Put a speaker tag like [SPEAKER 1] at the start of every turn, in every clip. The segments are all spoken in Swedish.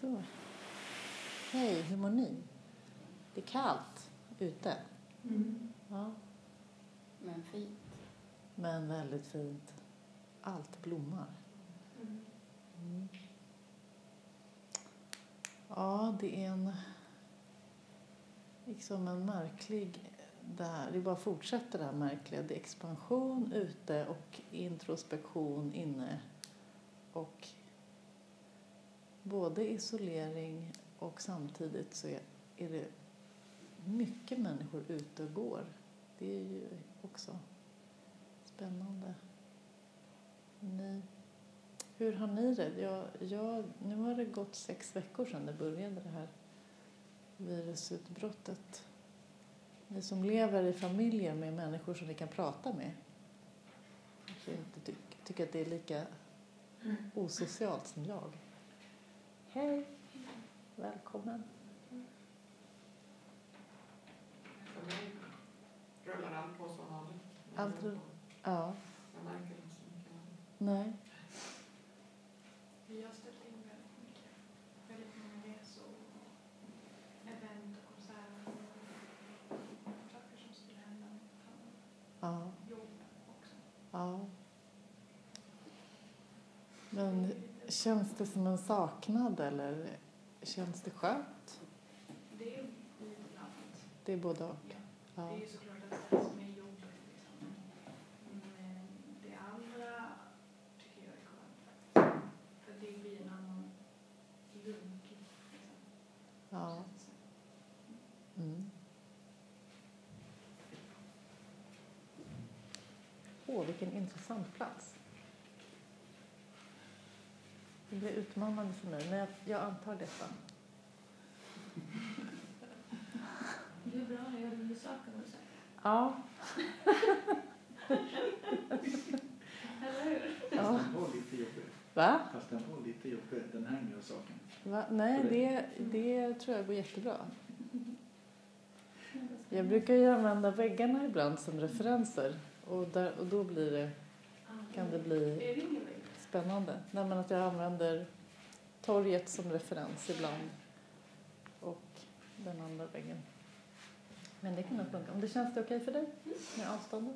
[SPEAKER 1] Så. Hej, hur mår ni? Det är kallt ute. Ja.
[SPEAKER 2] Men fint.
[SPEAKER 1] Men väldigt fint. Allt blommar. Ja, det är en märklig där. Det bara fortsätter det här märkliga. Det är expansion ute och introspektion inne. Och både isolering och samtidigt så är det mycket människor ute och går. Det är ju också spännande. Hur har ni det? Nu har det gått 6 veckor sedan det började, det här virusutbrottet. Ni som lever i familjer med människor som vi kan prata med. Jag inte tycker att det är lika osocialt som jag. Hej! Välkommen!
[SPEAKER 3] För mig rullar allt på som vanligt.
[SPEAKER 1] Ja.
[SPEAKER 3] Jag märker inte så mycket.
[SPEAKER 1] Nej.
[SPEAKER 4] Vi har ställt in väldigt många resor, event och konserter och saker som skulle hända
[SPEAKER 1] Ja.
[SPEAKER 4] jobb också.
[SPEAKER 1] Ja. Men känns det som en saknad eller känns det skönt?
[SPEAKER 4] Det är lite blandat.
[SPEAKER 1] Det är både och.
[SPEAKER 4] Ja.
[SPEAKER 1] Ja.
[SPEAKER 4] Det är ju såklart en stress som är jobbigt. Liksom. Men det andra tycker jag är skönt. För det blir en annan lugn. Liksom.
[SPEAKER 1] Ja. Vilken intressant plats. Det blir utmanande för mig, men jag antar detta.
[SPEAKER 4] Det är bra att göra nya saker och så.
[SPEAKER 1] Ja.
[SPEAKER 4] Eller hur?
[SPEAKER 1] Ja.
[SPEAKER 5] Den var lite jobbig.
[SPEAKER 1] Va?
[SPEAKER 5] Fast den var lite jobbig, den här nya saken.
[SPEAKER 1] Va? Nej, det tror jag går jättebra. Jag brukar ju använda väggarna ibland som referenser. Och då kan det bli spännande. Nej, men att jag använder torget som referens ibland. Och den andra väggen. Men det kan nog funka. Om det känns det okej för dig med avståndet?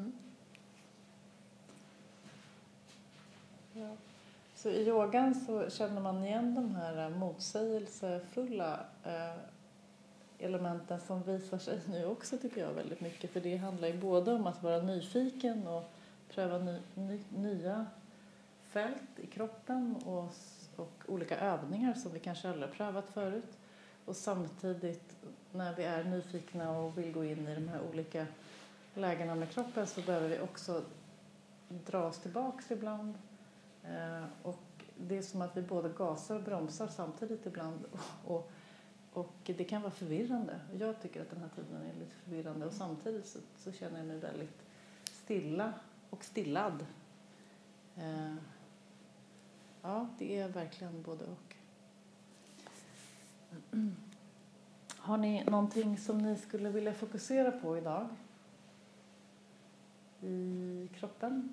[SPEAKER 1] Ja. Så i yogan så känner man igen de här motsägelsefulla elementen som visar sig nu också, tycker jag, väldigt mycket. För det handlar ju både om att vara nyfiken och pröva nya fält i kroppen och olika övningar som vi kanske aldrig har prövat förut. Och samtidigt när vi är nyfikna och vill gå in i de här olika lägena med kroppen så behöver vi också dra oss tillbaka ibland. Och det är som att vi både gasar och bromsar samtidigt ibland. Och det kan vara förvirrande. Jag tycker att den här tiden är lite förvirrande. Och samtidigt så känner jag mig väldigt stilla och stillad. Ja, det är verkligen både och. Har ni någonting som ni skulle vilja fokusera på idag? I kroppen?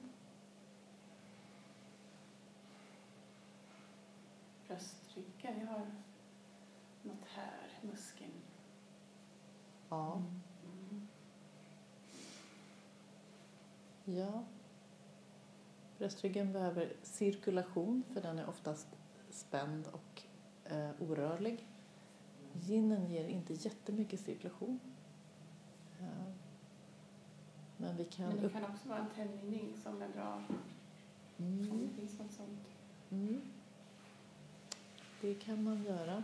[SPEAKER 2] Bröstryggen, jag har något här, muskeln.
[SPEAKER 1] Ja. Ja. Bröstryggen behöver cirkulation för den är oftast spänd och orörlig. Yinen ger inte jättemycket cirkulation. Men det kan
[SPEAKER 2] också vara en tändning som är bra. Om det finns något sånt.
[SPEAKER 1] Det kan man göra.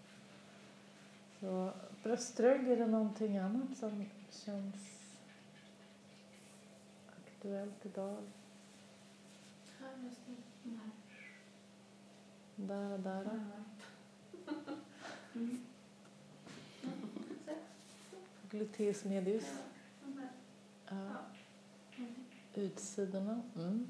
[SPEAKER 1] Så bröstrygg, är det någonting annat som känns aktuellt idag? Där. Gluteus medius. Ja. Utsidorna.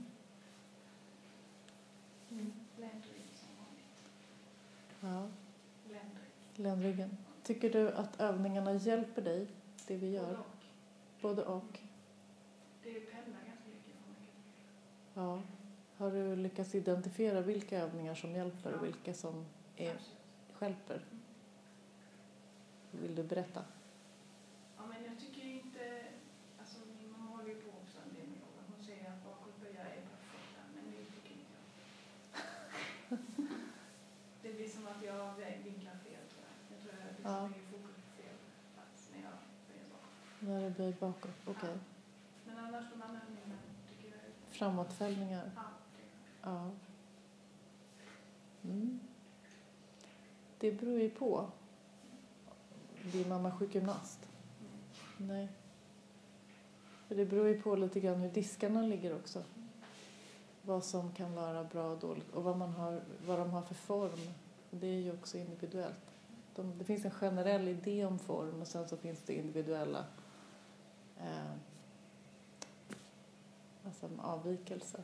[SPEAKER 1] Ja. Ländryggen. Tycker du att övningarna hjälper dig, det vi gör? Både och.
[SPEAKER 4] Det pendlar ganska mycket från mig.
[SPEAKER 1] Ja. Har du lyckats identifiera vilka övningar som hjälper och vilka som stjälper. Vill du berätta?
[SPEAKER 4] Ja, men jag tycker inte, alltså min mamma håller ju på också en del med yoga. Hon säger att bakåtböja är perfekta, men det tycker inte jag. Det blir som att jag vinklar fel, tror jag. Jag tror jag liksom lägger fokus på fel plats när jag böjer bakåt.
[SPEAKER 1] När du böjer bakåt, okej.
[SPEAKER 4] Ja. Men annars de andra övningarna tycker jag är...
[SPEAKER 1] Framåtfällningar.
[SPEAKER 4] Ja,
[SPEAKER 1] Ja. Mm. Det beror ju på. Din mamma sjukgymnast? Nej. För det beror ju på lite grann hur diskarna ligger också. Vad som kan vara bra och dåligt. Och vad de har för form. Det är ju också individuellt. Det finns en generell idé om form. Och sen så finns det individuella avvikelser.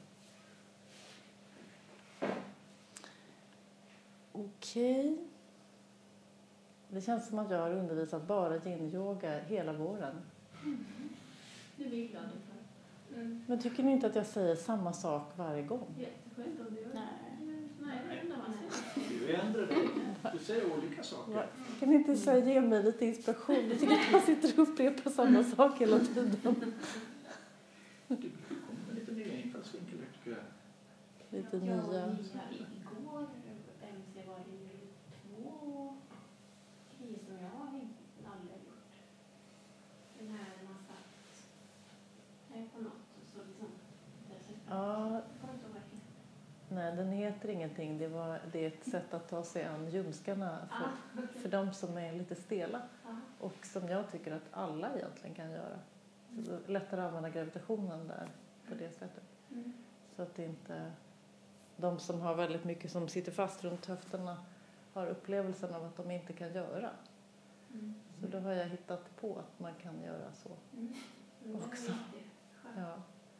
[SPEAKER 1] Okej. Det känns som att jag har undervisat bara yin-yoga hela våren.
[SPEAKER 2] Det blir glad för.
[SPEAKER 1] Men tycker ni inte att jag säger samma sak varje gång?
[SPEAKER 2] Jätteskönt om du gör det.
[SPEAKER 4] Nej, det undrar man inte.
[SPEAKER 5] Du ändrar dig. Du säger olika saker.
[SPEAKER 1] Kan ni inte säga, ge mig lite inspiration? Jag tycker att man sitter och upprepar samma sak hela tiden.
[SPEAKER 5] Du kommer med lite nya infallsvinklar, tycker jag.
[SPEAKER 1] Lite
[SPEAKER 2] Igår
[SPEAKER 1] nya.
[SPEAKER 2] var det ju 2 grejer som jag aldrig gjort. Den här man satt på något och så liksom
[SPEAKER 1] Ja,
[SPEAKER 2] jag kommer inte ihåg vad det heter.
[SPEAKER 1] nej, den heter ingenting. Det är ett sätt att ta sig an ljumskarna för de som är lite stela. Och som jag tycker att alla egentligen kan göra. Så det är lättare att använda gravitationen där på det sättet. Så att det inte... De som har väldigt mycket som sitter fast runt höfterna har upplevelsen av att de inte kan göra. Så då har jag hittat på att man kan göra så också. Ja.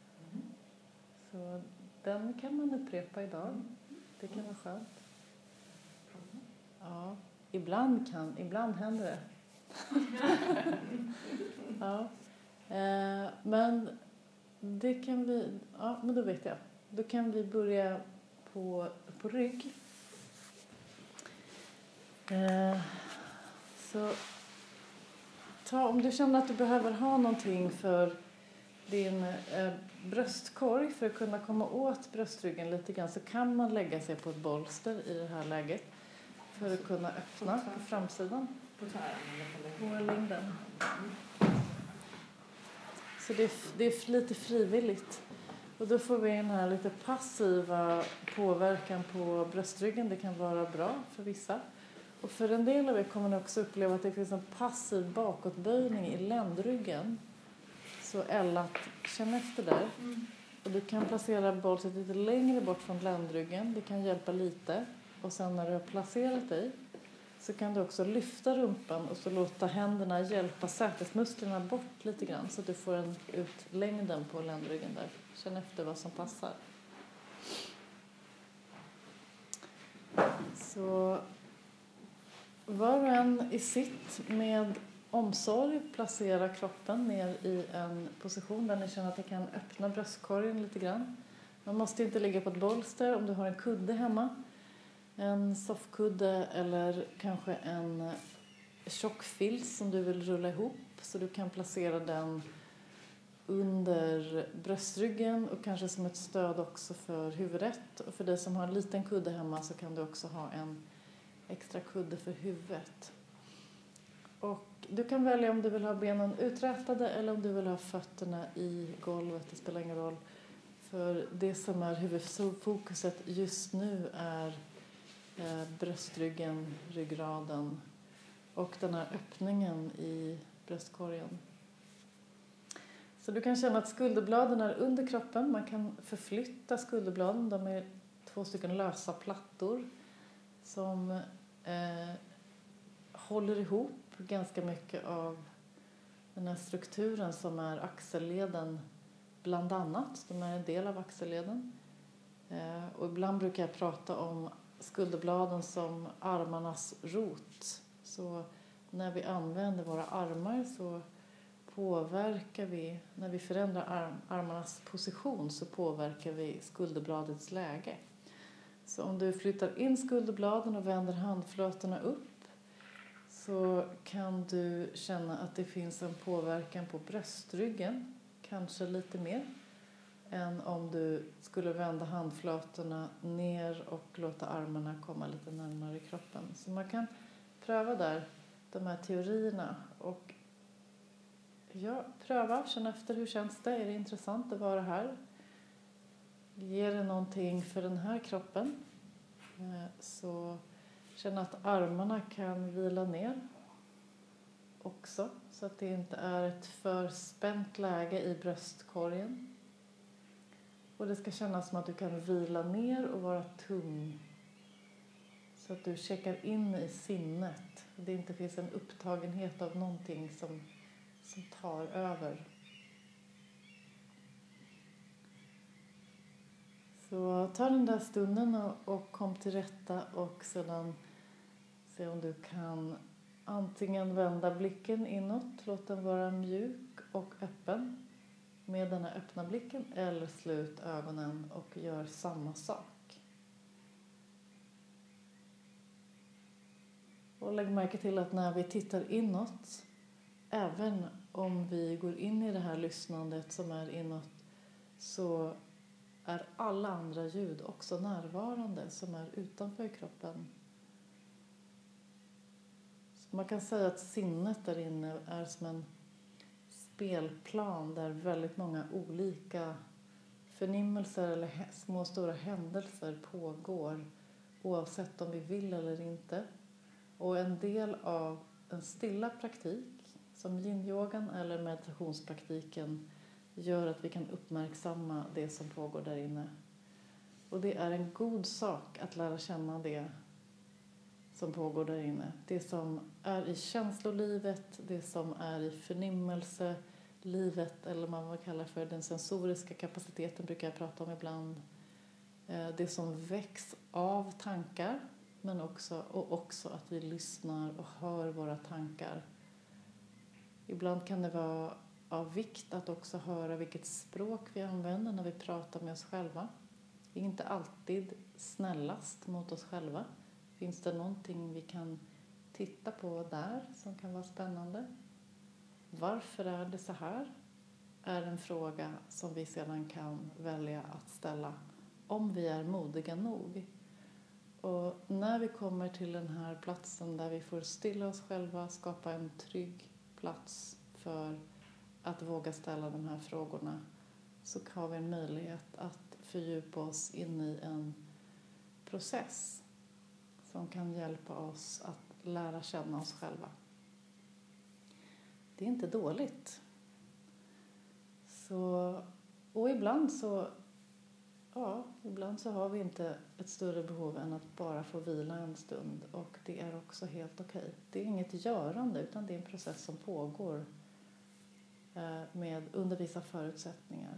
[SPEAKER 1] Så den kan man upprepa idag. Det kan vara skönt. Ja, ibland händer det. Ja. Men det kan vi... Ja, men då vet jag. Då kan vi börja på rygg. Så om du känner att du behöver ha någonting för din bröstkorg för att kunna komma åt bröstryggen lite grann, så kan man lägga sig på ett bolster i det här läget för att kunna öppna på framsidan. På längden. Så det är lite frivilligt. Och då får vi den här lite passiva påverkan på bröstryggen. Det kan vara bra för vissa. Och för en del av er kommer ni också uppleva att det finns en passiv bakåtböjning i ländryggen. Så Ella, känn efter där. Och du kan placera bolset lite längre bort från ländryggen. Det kan hjälpa lite. Och sen när du har placerat dig så kan du också lyfta rumpan och så låta händerna hjälpa sätesmusklerna bort lite grann. Så att du får ut längden på ländryggen där. Känn efter vad som passar. Så var och en i sitt med omsorg placera kroppen ner i en position där ni känner att ni kan öppna bröstkorgen lite grann. Man måste inte ligga på ett bolster om du har en kudde hemma. En soffkudde eller kanske en tjock fils som du vill rulla ihop. Så du kan placera den under bröstryggen och kanske som ett stöd också för huvudet. Och för dig som har en liten kudde hemma så kan du också ha en extra kudde för huvudet. Och du kan välja om du vill ha benen uträtade eller om du vill ha fötterna i golvet. Det spelar ingen roll. För det som är huvudfokuset just nu är bröstryggen, ryggraden och den här öppningen i bröstkorgen. Så du kan känna att skulderbladen är under kroppen. Man kan förflytta skulderbladen. De är 2 stycken lösa plattor som håller ihop ganska mycket av den här strukturen som är axelleden bland annat. De är en del av axelleden. Och ibland brukar jag prata om skulderbladen som armarnas rot. Så när vi använder våra armar så påverkar vi, när vi förändrar armarnas position så påverkar vi skulderbladets läge. Så om du flyttar in skulderbladen och vänder handflatorna upp så kan du känna att det finns en påverkan på bröstryggen, kanske lite mer än om du skulle vända handflatorna ner och låta armarna komma lite närmare kroppen. Så man kan pröva där de här teorierna och pröva, känna efter hur känns det, är det intressant att vara här? Ger det någonting för den här kroppen? Så känna att armarna kan vila ner också så att det inte är ett för spänt läge i bröstkorgen. Och det ska kännas som att du kan vila ner och vara tung så att du checkar in i sinnet. Det inte finns en upptagenhet av någonting som tar över. Så ta den där stunden och kom till rätta och sedan se om du kan antingen vända blicken inåt, låt den vara mjuk och öppen med den här öppna blicken eller slut ögonen och gör samma sak. Och lägg märke till att när vi tittar inåt, även om vi går in i det här lyssnandet som är inåt, så är alla andra ljud också närvarande som är utanför kroppen. Så man kan säga att sinnet där inne är som en spelplan där väldigt många olika förnimmelser eller små och stora händelser pågår oavsett om vi vill eller inte. Och en del av en stilla praktik som yin-yogan eller meditationspraktiken gör att vi kan uppmärksamma det som pågår där inne. Och det är en god sak att lära känna det som pågår där inne. Det som är i känslolivet, det som är i förnimmelselivet eller vad man kallar för den sensoriska kapaciteten brukar jag prata om ibland. Det som väcks av tankar men också att vi lyssnar och hör våra tankar. Ibland kan det vara av vikt att också höra vilket språk vi använder när vi pratar med oss själva. Vi är inte alltid snällast mot oss själva. Finns det någonting vi kan titta på där som kan vara spännande? Varför är det så här? Är en fråga som vi sedan kan välja att ställa om vi är modiga nog. Och när vi kommer till den här platsen där vi får stilla oss själva, skapa en trygg plats för att våga ställa de här frågorna, så har vi en möjlighet att fördjupa oss in i en process som kan hjälpa oss att lära känna oss själva. Det är inte dåligt. Och ibland så har vi inte ett större behov än att bara få vila en stund. Och det är också helt okej. Det är inget görande utan det är en process som pågår under vissa förutsättningar.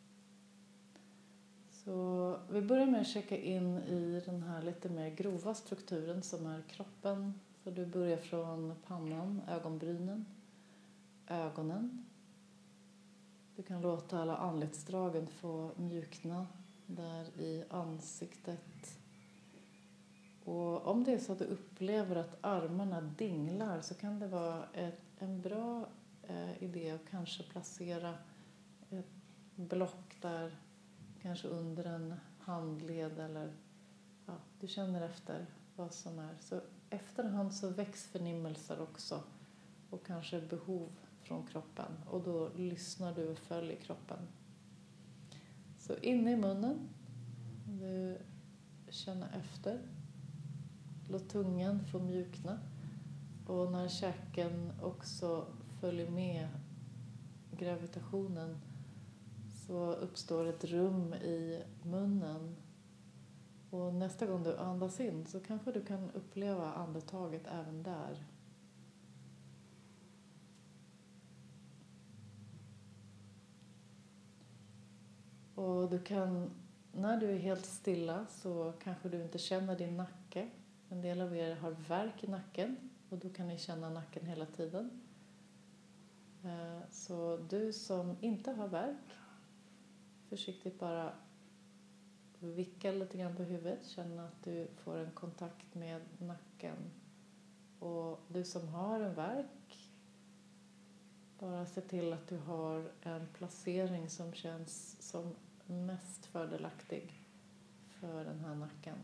[SPEAKER 1] Så vi börjar med att checka in i den här lite mer grova strukturen som är kroppen. Så du börjar från pannan, ögonbrynen, ögonen. Du kan låta alla anletsdragen få mjukna där i ansiktet. Och om det är så att du upplever att armarna dinglar så kan det vara en bra idé att kanske placera ett block där, kanske under en handled eller du känner efter vad som är. Så efterhand så väcks förnimmelser också och kanske behov från kroppen och då lyssnar du och följer kroppen. Så inne i munnen, du känner efter. Låt tungan få mjukna och när käken också följer med gravitationen så uppstår ett rum i munnen. Och nästa gång du andas in så kanske du kan uppleva andetaget även där. Och du kan, när du är helt stilla så kanske du inte känner din nacke. En del av er har värk i nacken och då kan ni känna nacken hela tiden. Så du som inte har värk, försiktigt bara vicka lite grann på huvudet. Känna att du får en kontakt med nacken. Och du som har en värk, bara se till att du har en placering som känns som mest fördelaktig för den här nacken.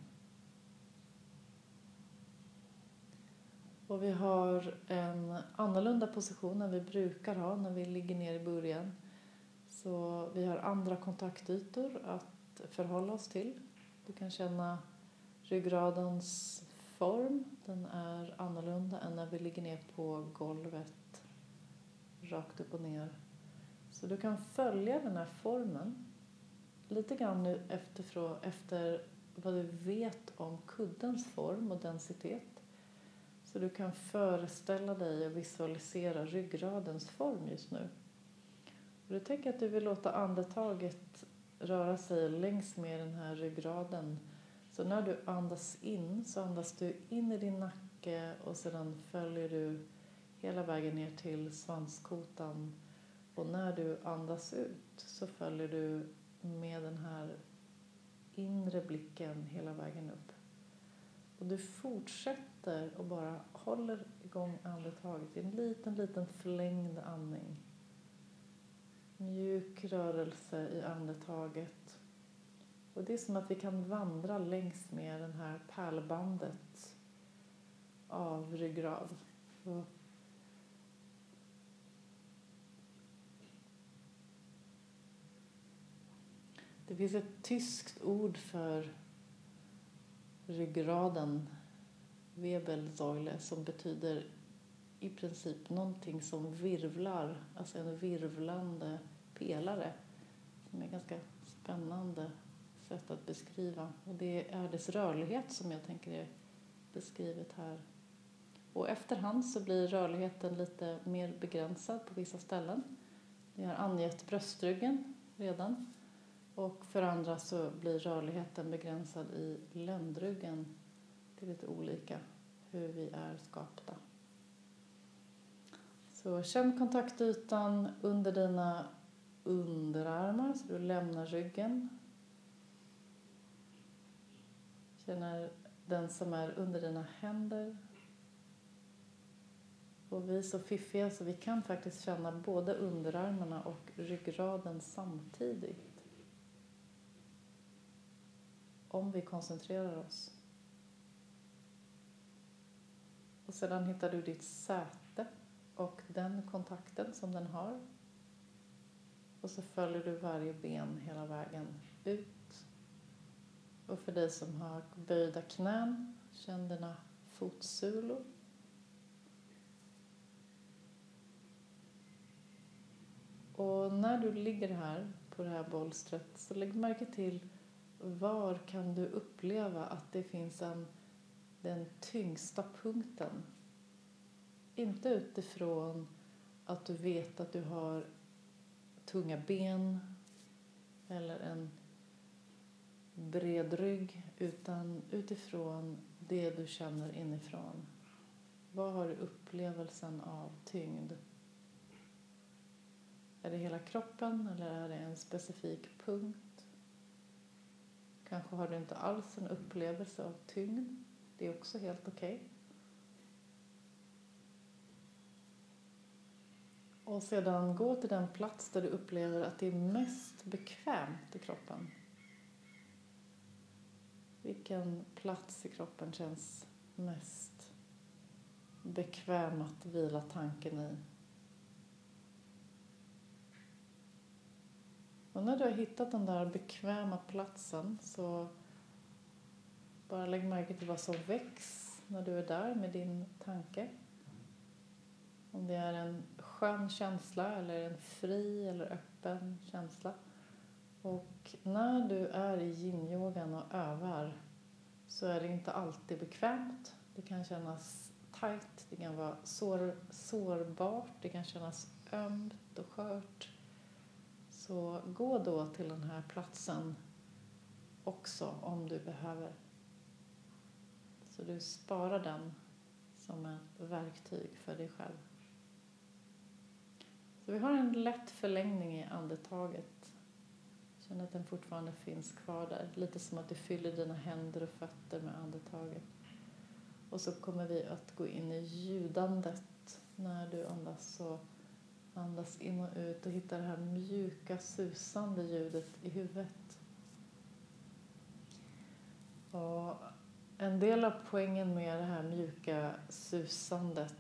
[SPEAKER 1] Och vi har en annorlunda position än vi brukar ha när vi ligger ner i början. Så vi har andra kontaktytor att förhålla oss till. Du kan känna ryggradens form. Den är annorlunda än när vi ligger ner på golvet. Rakt upp och ner. Så du kan följa den här formen. Lite grann nu efter vad du vet om kuddens form och densitet. Så du kan föreställa dig och visualisera ryggradens form just nu. Och du tänker att du vill låta andetaget röra sig längs med den här ryggraden. Så när du andas in så andas du in i din nacke och sedan följer du hela vägen ner till svanskotan. Och när du andas ut så följer du med den här inre blicken hela vägen upp. Och du fortsätter och bara håller igång andetaget i en liten förlängd andning. Mjuk rörelse i andetaget. Och det är som att vi kan vandra längs med den här pärlbandet av ryggrad. Och det finns ett tyskt ord för ryggraden, Wirbelsäule, som betyder i princip någonting som virvlar, alltså en virvlande pelare, som är ganska spännande sätt att beskriva. Och det är dess rörlighet som jag tänker är beskrivet här. Och efterhand så blir rörligheten lite mer begränsad på vissa ställen. Vi har angett bröstryggen redan. Och för andra så blir rörligheten begränsad i ländryggen. Det är lite olika hur vi är skapta. Så känn kontaktytan under dina underarmar så du lämnar ryggen. Känner den som är under dina händer. Och vi är så fiffiga så vi kan faktiskt känna både underarmarna och ryggraden samtidigt. Om vi koncentrerar oss. Och sedan hittar du ditt säte och den kontakten som den har. Och så följer du varje ben hela vägen ut. Och för dig som har böjda knän, känn dina fotsulor. Och när du ligger här på det här bolstret så lägg märke till var kan du uppleva att det finns den tyngsta punkten. Inte utifrån att du vet att du har tunga ben eller en bred rygg, utan utifrån det du känner inifrån. Vad har du upplevelsen av tyngd? Är det hela kroppen eller är det en specifik punkt? Kanske har du inte alls en upplevelse av tyngd. Det är också helt okej. Och sedan gå till den plats där du upplever att det är mest bekvämt i kroppen. Vilken plats i kroppen känns mest bekväm att vila tanken i? Och när du har hittat den där bekväma platsen så bara lägg märke till vad som väcks när du är där med din tanke. Om det är en skön känsla eller en fri eller öppen känsla. Och när du är i yin-yogan och övar så är det inte alltid bekvämt. Det kan kännas tajt, det kan vara sårbart, det kan kännas ömt och skört. Så gå då till den här platsen också om du behöver. Så du sparar den som ett verktyg för dig själv. Så vi har en lätt förlängning i andetaget. Känn att den fortfarande finns kvar där. Lite som att du fyller dina händer och fötter med andetaget. Och så kommer vi att gå in i ljudandet när du andas. Så andas in och ut och hitta det här mjuka, susande ljudet i huvudet. Och en del av poängen med det här mjuka susandet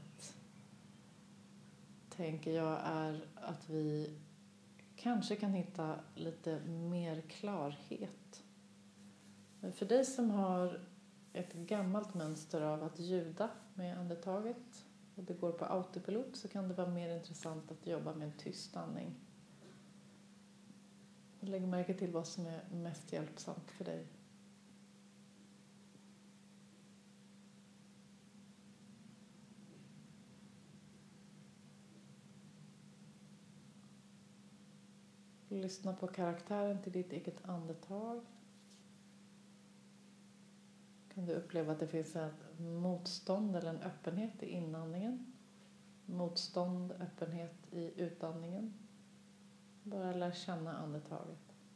[SPEAKER 1] tänker jag är att vi kanske kan hitta lite mer klarhet. Men för dig som har ett gammalt mönster av att ljuda med andetaget och det går på autopilot, så kan det vara mer intressant att jobba med en tyst andning. Lägg märke till vad som är mest hjälpsamt för dig. Lyssna på karaktären till ditt eget andetag. Kan du uppleva att det finns ett motstånd eller en öppenhet i inandningen? Motstånd, öppenhet i utandningen. Bara lär känna andetaget.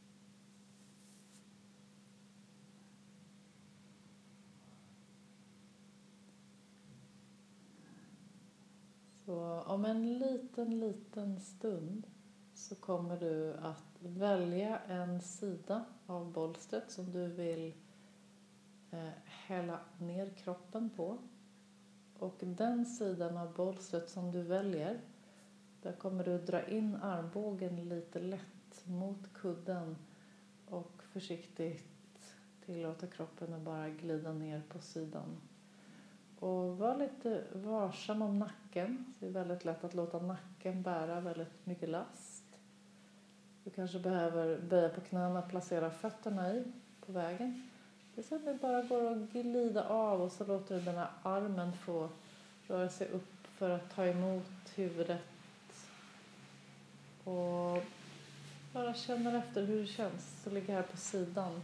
[SPEAKER 1] Så om en liten stund så kommer du att välja en sida av bolstret som du vill hälla ner kroppen på. Och den sidan av bolstret som du väljer, där kommer du dra in armbågen lite lätt mot kudden och försiktigt tillåta kroppen att bara glida ner på sidan. Och var lite varsam om nacken. Det är väldigt lätt att låta nacken bära väldigt mycket last. Du kanske behöver böja på knäna och placera fötterna i på vägen. Det är så att det bara går att glida av och så låter du den här armen få röra sig upp för att ta emot huvudet. Och bara känner efter hur det känns. Så ligger här på sidan.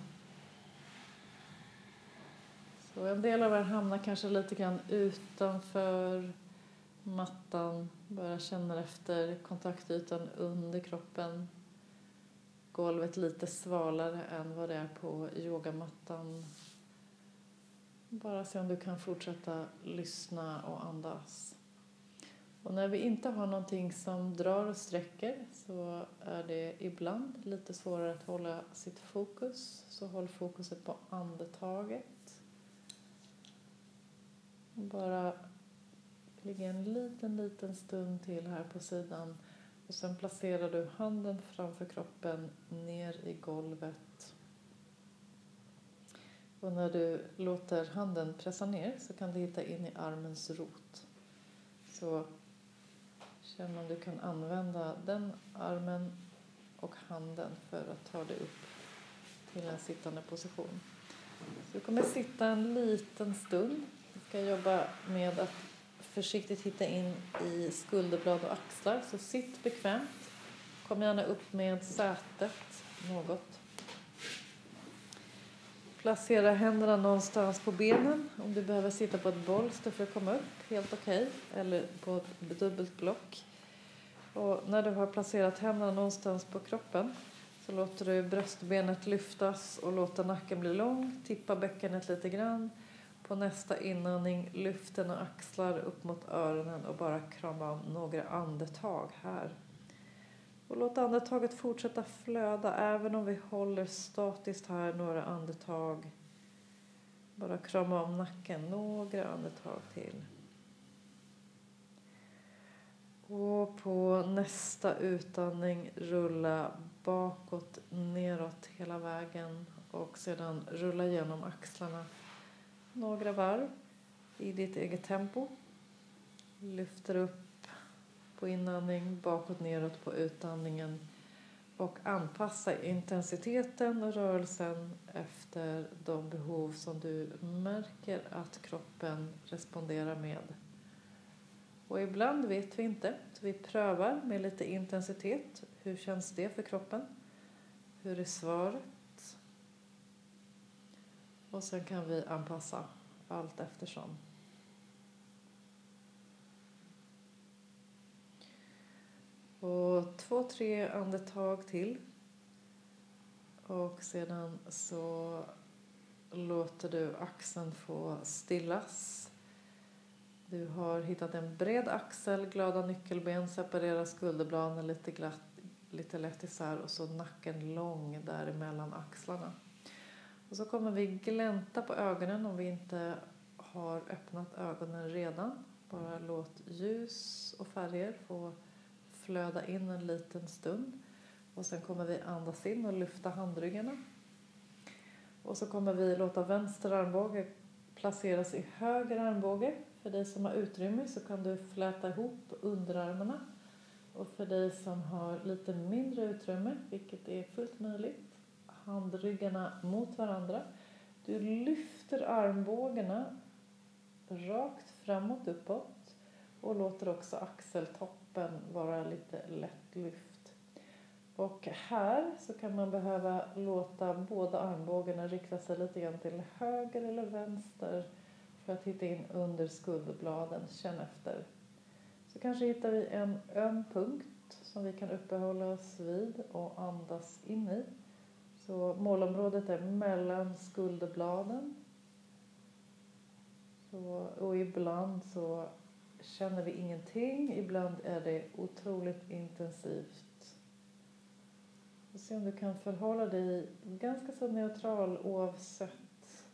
[SPEAKER 1] Så en del av er hamnar kanske lite grann utanför mattan. Bara känner efter kontaktytan under kroppen. Golvet lite svalare än vad det är på yogamattan. Bara se om du kan fortsätta lyssna och andas. Och när vi inte har någonting som drar och sträcker så är det ibland lite svårare att hålla sitt fokus. Så håll fokuset på andetaget. Bara ligga en liten stund till här på sidan. Och sen placerar du handen framför kroppen ner i golvet. Och när du låter handen pressa ner så kan du hitta in i armens rot. Så känn om du kan använda den armen och handen för att ta dig upp till en sittande position. Så du kommer sitta en liten stund. Du ska jobba med att försiktigt hitta in i skulderblad och axlar. Så sitt bekvämt. Kom gärna upp med sätet något. Placera händerna någonstans på benen. Om du behöver sitta på ett bolster för att komma upp. Helt okej. Eller på ett dubbelt block. Och när du har placerat händerna någonstans på kroppen så låter du bröstbenet lyftas och låter nacken bli lång. Tippa bäckenet lite grann. På nästa inandning lyft den och axlar upp mot öronen och bara krama om några andetag här. Och låt andetaget fortsätta flöda även om vi håller statiskt här några andetag. Bara krama om nacken några andetag till. Och på nästa utandning rulla bakåt, neråt hela vägen och sedan rulla genom axlarna. Några varv i ditt eget tempo. Lyfter upp på inandning, bakåt neråt på utandningen. Och anpassa intensiteten och rörelsen efter de behov som du märker att kroppen responderar med. Och ibland vet vi inte. Så vi prövar med lite intensitet. Hur känns det för kroppen? Hur är svaret? Och sen kan vi anpassa allt eftersom. Och 2-3 andetag till. Och sedan så låter du axeln få stillas. Du har hittat en bred axel, glada nyckelben, separerar skulderbladen lite lätt isär och så nacken lång däremellan axlarna. Och så kommer vi glänta på ögonen om vi inte har öppnat ögonen redan. Bara låt ljus och färger få flöda in en liten stund. Och sen kommer vi andas in och lyfta handryggarna. Och så kommer vi låta vänster armbåge placeras i höger armbåge. För dig som har utrymme så kan du fläta ihop underarmarna. Och för dig som har lite mindre utrymme, vilket är fullt möjligt, handryggarna mot varandra. Du lyfter armbågarna rakt framåt uppåt och låter också axeltoppen vara lite lätt lyft. Och här så kan man behöva låta båda armbågarna rikta sig lite grann till höger eller vänster för att hitta in under skulderbladen. Känn efter. Så kanske hittar vi en öm punkt som vi kan uppehålla oss vid och andas in i. Så målområdet är mellan skulderbladen. Och ibland så känner vi ingenting. Ibland är det otroligt intensivt. Och se om du kan förhålla dig ganska så neutral oavsett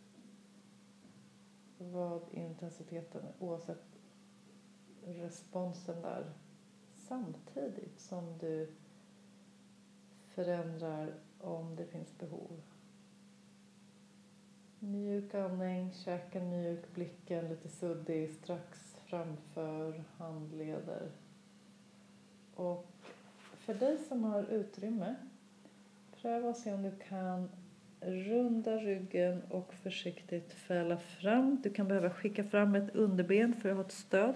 [SPEAKER 1] vad intensiteten är. Oavsett responsen där. Samtidigt som du förändrar om det finns behov. Mjuk andning, käken mjuk, blicken lite suddig strax framför handleder. Och för dig som har utrymme, pröva att se om du kan runda ryggen och försiktigt fälla fram. Du kan behöva skicka fram ett underben för att ha ett stöd.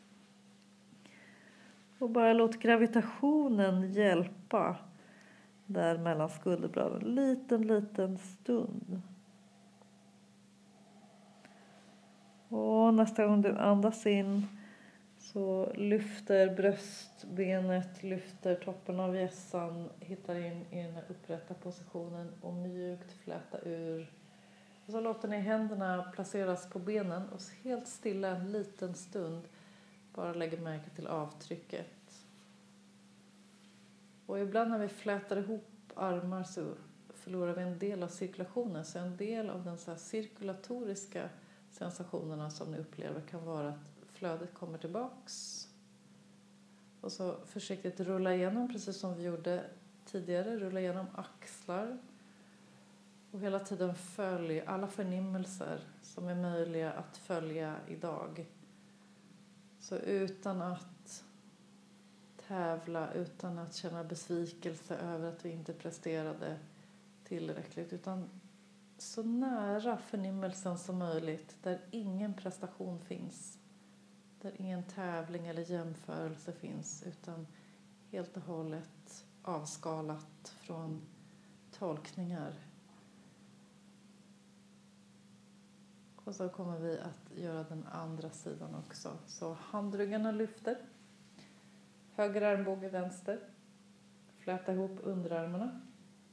[SPEAKER 1] Och bara låt gravitationen hjälpa där mellan skulderbladen. Liten stund. Och nästa gång du andas in så lyfter bröstbenet, lyfter toppen av hjässan, hittar in i den här upprätta positionen och mjukt fläta ur. Och så låter ni händerna placeras på benen och helt stilla en liten stund bara lägger märke till avtrycket. Och ibland när vi flätar ihop armar så förlorar vi en del av cirkulationen. Så en del av den så här cirkulatoriska sensationerna som ni upplever kan vara att flödet kommer tillbaks. Och så försiktigt rulla igenom, precis som vi gjorde tidigare. Rulla igenom axlar. Och hela tiden följ alla förnimmelser som är möjliga att följa idag. Så utan att tävla, utan att känna besvikelse över att vi inte presterade tillräckligt. Utan så nära förnimmelsen som möjligt, där ingen prestation finns. Där ingen tävling eller jämförelse finns, utan helt och hållet avskalat från tolkningar. Och så kommer vi att göra den andra sidan också. Så handryggarna lyfter. Höger armbåge vänster. Fläta ihop underarmarna.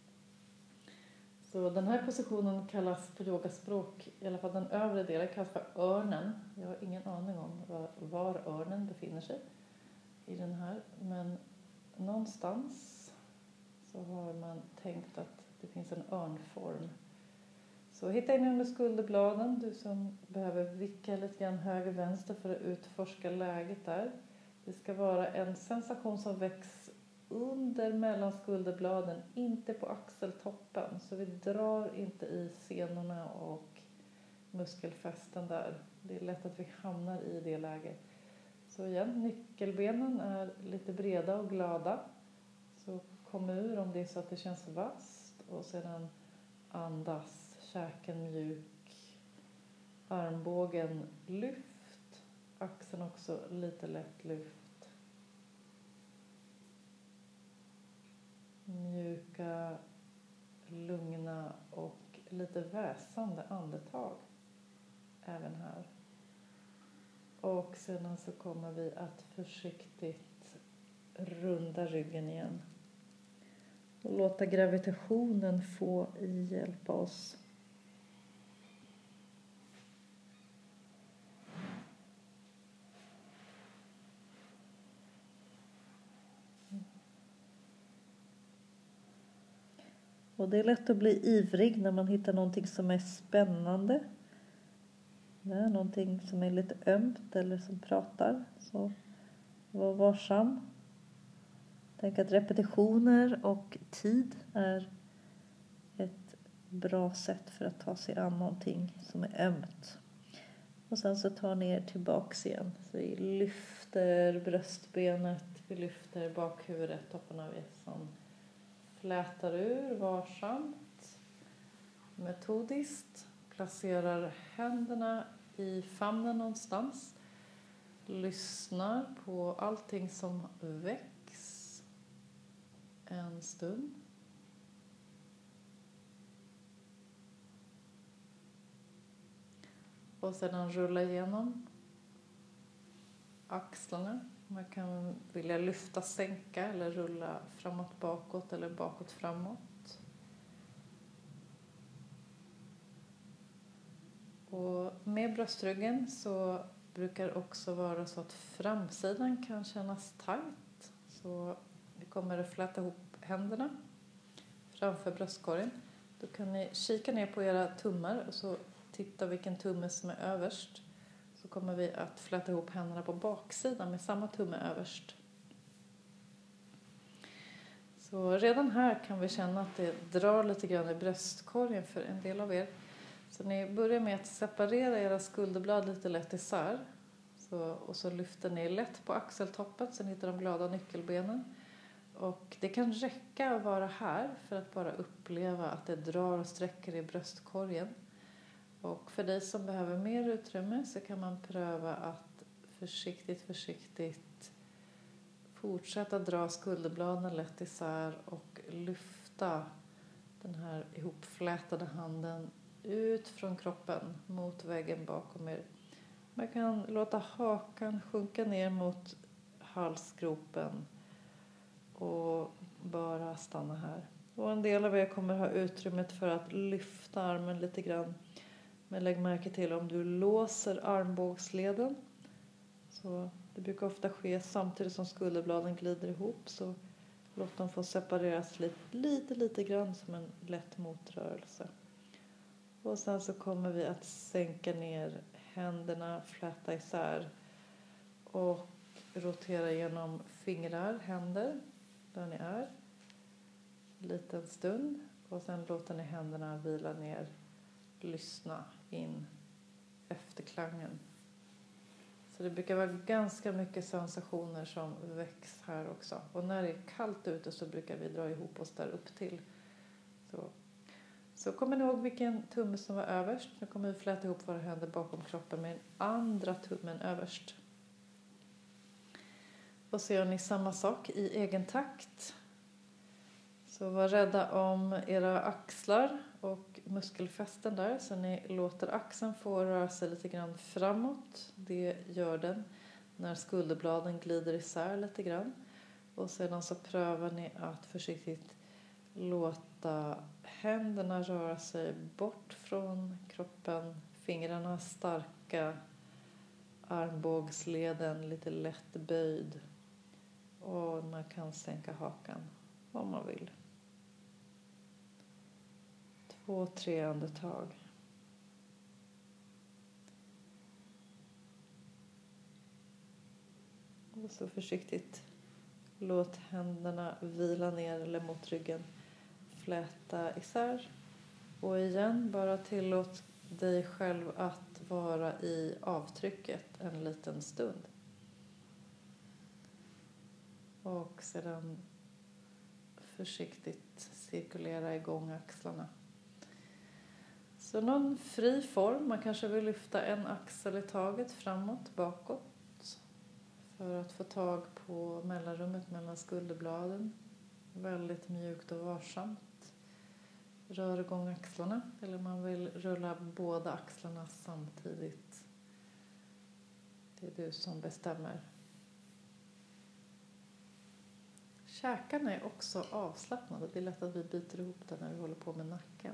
[SPEAKER 1] Så den här positionen kallas på yogaspråk, i alla fall den övre delen, kallas för örnen. Jag har ingen aning om var örnen befinner sig i den här. Men någonstans så har man tänkt att det finns en örnform. Så hitta in under skulderbladen, du som behöver vicka lite grann höger-vänster för att utforska läget där. Det ska vara en sensation som väcks under mellan skulderbladen, inte på axeltoppen. Så vi drar inte i senorna och muskelfästen där. Det är lätt att vi hamnar i det läget. Så igen, nyckelbenen är lite breda och glada. Så kom ur om det är så att det känns vasst. Och sedan andas. Käken mjuk, armbågen lyft, axeln också lite lätt lyft. Mjuka, lugna och lite väsande andetag även här. Och sedan så kommer vi att försiktigt runda ryggen igen. Och låta gravitationen få hjälpa oss. Och det är lätt att bli ivrig när man hittar någonting som är spännande. Någonting som är lite ömt eller som pratar. Så var varsam. Tänk att repetitioner och tid är ett bra sätt för att ta sig an någonting som är ömt. Och sen så tar ni er tillbaks igen. Så vi lyfter bröstbenet, vi lyfter bakhuvudet, toppen av hjässan. Flätar ur varsamt, metodiskt. Placerar händerna i famnen någonstans. Lyssnar på allting som väcks en stund. Och sedan rulla igenom axlarna. Man kan vilja lyfta, sänka eller rulla framåt, bakåt eller bakåt, framåt. Och med bröstryggen så brukar det också vara så att framsidan kan kännas tajt. Så vi kommer att fläta ihop händerna framför bröstkorgen. Då kan ni kika ner på era tummar och så titta vilken tumme som är överst. Så kommer vi att fläta ihop händerna på baksidan med samma tumme överst. Så redan här kan vi känna att det drar lite grann i bröstkorgen för en del av er. Så ni börjar med att separera era skulderblad lite lätt isär. Och så lyfter ni lätt på axeltoppen, sen hittar de glada nyckelbenen. Och det kan räcka att vara här för att bara uppleva att det drar och sträcker i bröstkorgen. Och för dig som behöver mer utrymme så kan man pröva att försiktigt fortsätta dra skulderbladen lätt isär och lyfta den här ihopflätade handen ut från kroppen mot väggen bakom er. Man kan låta hakan sjunka ner mot halsgropen och bara stanna här. Och en del av er kommer ha utrymmet för att lyfta armen lite grann. Men lägg märke till om du låser armbågsleden. Så det brukar ofta ske samtidigt som skulderbladen glider ihop. Så låt dem få separeras lite grann som en lätt motrörelse. Och sen så kommer vi att sänka ner händerna, fläta isär. Och rotera genom fingrar, händer, där ni är. En liten stund. Och sen låter ni händerna vila ner. Lyssna in efterklangen. Så det brukar vara ganska mycket sensationer som väcks här också. Och när det är kallt ute så brukar vi dra ihop oss där upp till. Så kommer ni ihåg vilken tumme som var överst. Nu kommer vi fläta ihop våra händer bakom kroppen med den andra tummen överst. Och så gör ni samma sak i egen takt. Så var rädda om era axlar och muskelfästen där. Så ni låter axeln få röra sig lite grann framåt. Det gör den när skulderbladen glider isär lite grann. Och sedan så prövar ni att försiktigt låta händerna röra sig bort från kroppen. Fingrarna starka. Armbågsleden lite lätt böjd. Och man kan sänka hakan om man vill. 2-3 andetag. Och så försiktigt låt händerna vila ner eller mot ryggen. Fläta isär. Och igen, bara tillåt dig själv att vara i avtrycket en liten stund. Och sedan försiktigt cirkulera igång axlarna. Så någon fri form. Man kanske vill lyfta en axel i taget framåt, bakåt. För att få tag på mellanrummet mellan skulderbladen. Väldigt mjukt och varsamt. Rör igång axlarna. Eller man vill rulla båda axlarna samtidigt. Det är du som bestämmer. Käkarna är också avslappnade. Det är lätt att vi byter ihop det när vi håller på med nacken.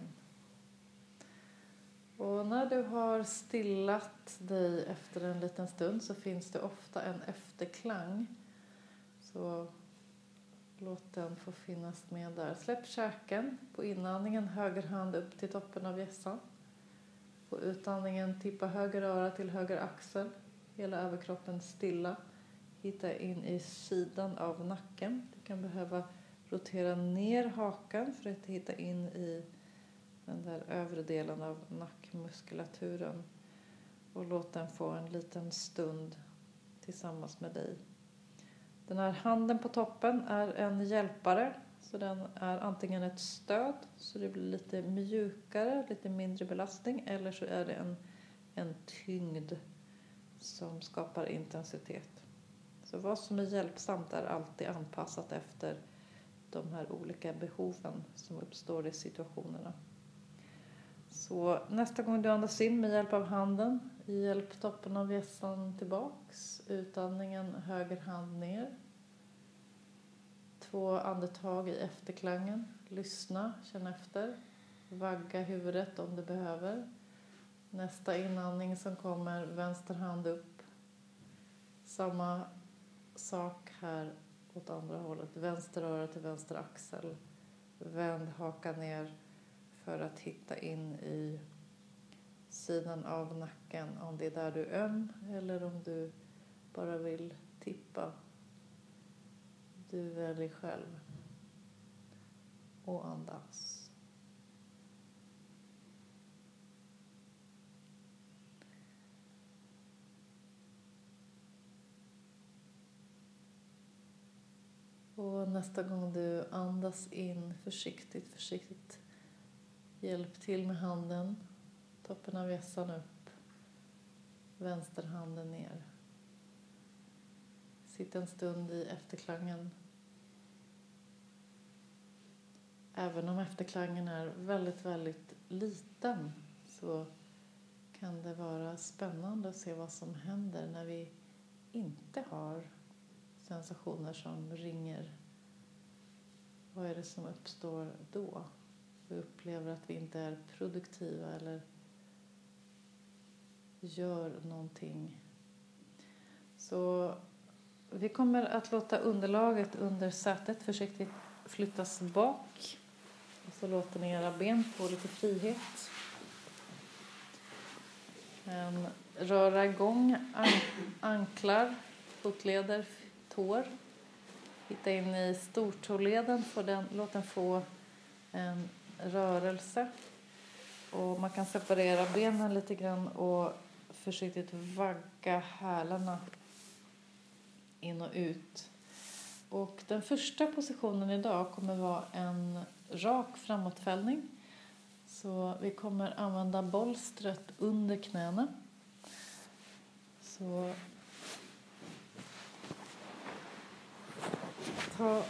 [SPEAKER 1] Och när du har stillat dig efter en liten stund så finns det ofta en efterklang. Så låt den få finnas med där. Släpp käken. På inandningen höger hand upp till toppen av hjässan. På utandningen tippa höger öra till höger axel. Hela överkroppen stilla. Hitta in i sidan av nacken. Du kan behöva rotera ner hakan för att hitta in i den där övre delen av nackmuskulaturen. Och låt den få en liten stund tillsammans med dig. Den här handen på toppen är en hjälpare. Så den är antingen ett stöd så det blir lite mjukare, lite mindre belastning. Eller så är det en tyngd som skapar intensitet. Så vad som är hjälpsamt är alltid anpassat efter de här olika behoven som uppstår i situationerna. Så nästa gång du andas in med hjälp av handen, hjälp toppen av hjässan tillbaks. Utandningen höger hand ner. 2 andetag i efterklangen. Lyssna, känn efter. Vagga huvudet om du behöver. Nästa inandning som kommer, vänster hand upp. Samma sak här åt andra hållet. Vänster öra till vänster axel. Vänd hakan ner för att hitta in i sidan av nacken. Om det är där du är öm eller om du bara vill tippa. Du väljer själv. Och andas. Och nästa gång du andas in försiktigt. Hjälp till med handen. Toppen av hjässan upp. Vänsterhanden ner. Sitt en stund i efterklangen. Även om efterklangen är väldigt, väldigt liten så kan det vara spännande att se vad som händer när vi inte har sensationer som ringer. Vad är det som uppstår då? Vi upplever att vi inte är produktiva eller gör någonting. Så vi kommer att låta underlaget under sätet försiktigt flyttas bak. Och så låter ni era ben få lite frihet. Röra igång anklar, fotleder, tår. Hitta in i stortåleden. Låt den få en rörelse. Och man kan separera benen lite grann och försiktigt vagga hälarna in och ut. Och den första positionen idag kommer vara en rak framåtfällning. Så vi kommer använda bolstret under knäna. Så ta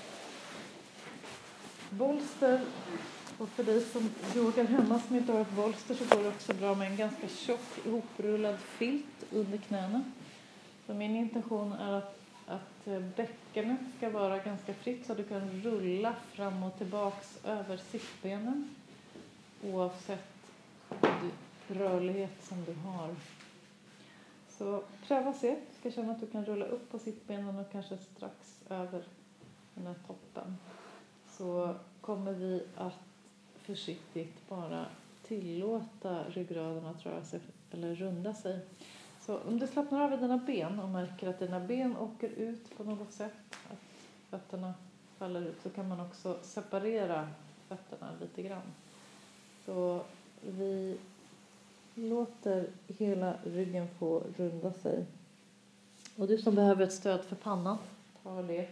[SPEAKER 1] bolster, och för dig som yogar hemma som inte har ett bolster så går det också bra med en ganska tjock ihoprullad filt under knäna. Så min intention är att bäckenet ska vara ganska fritt så du kan rulla fram och tillbaks över sittbenen oavsett rörlighet som du har. Så pröva se. Du ska känna att du kan rulla upp på sittbenen och kanske strax över den här toppen. Så kommer vi att försiktigt bara tillåta ryggraden att röra sig eller runda sig. Så om du slappnar av i dina ben och märker att dina ben åker ut på något sätt, att fötterna faller ut, så kan man också separera fötterna lite grann. Så vi låter hela ryggen få runda sig. Och du som behöver ett stöd för pannan, ta det.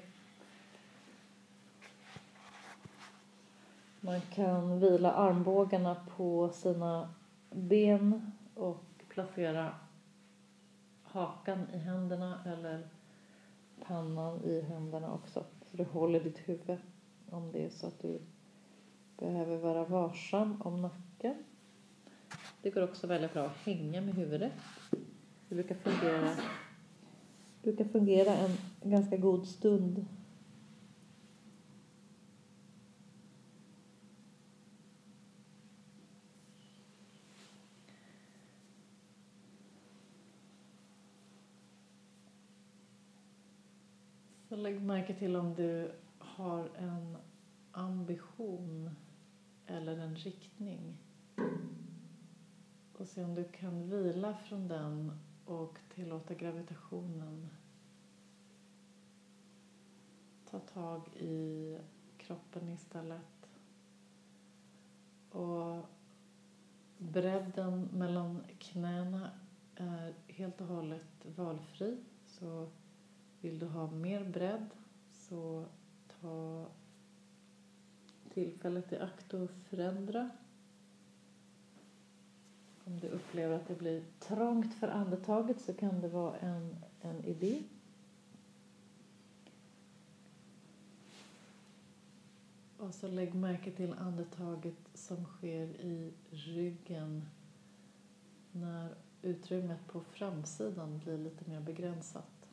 [SPEAKER 1] Man kan vila armbågarna på sina ben och placera hakan i händerna eller pannan i händerna också. Så du håller ditt huvud om det är så att du behöver vara varsam om nacken. Det går också väldigt bra att hänga med huvudet. Det brukar fungera en ganska god stund Så lägg märke till om du har en ambition eller en riktning. Och se om du kan vila från den och tillåta gravitationen ta tag i kroppen istället. Och bredden mellan knäna är helt och hållet valfri. Så vill du ha mer bredd så ta tillfället i akt och förändra. Om du upplever att det blir trångt för andetaget så kan det vara en idé. Och så lägg märke till andetaget som sker i ryggen när utrymmet på framsidan blir lite mer begränsat.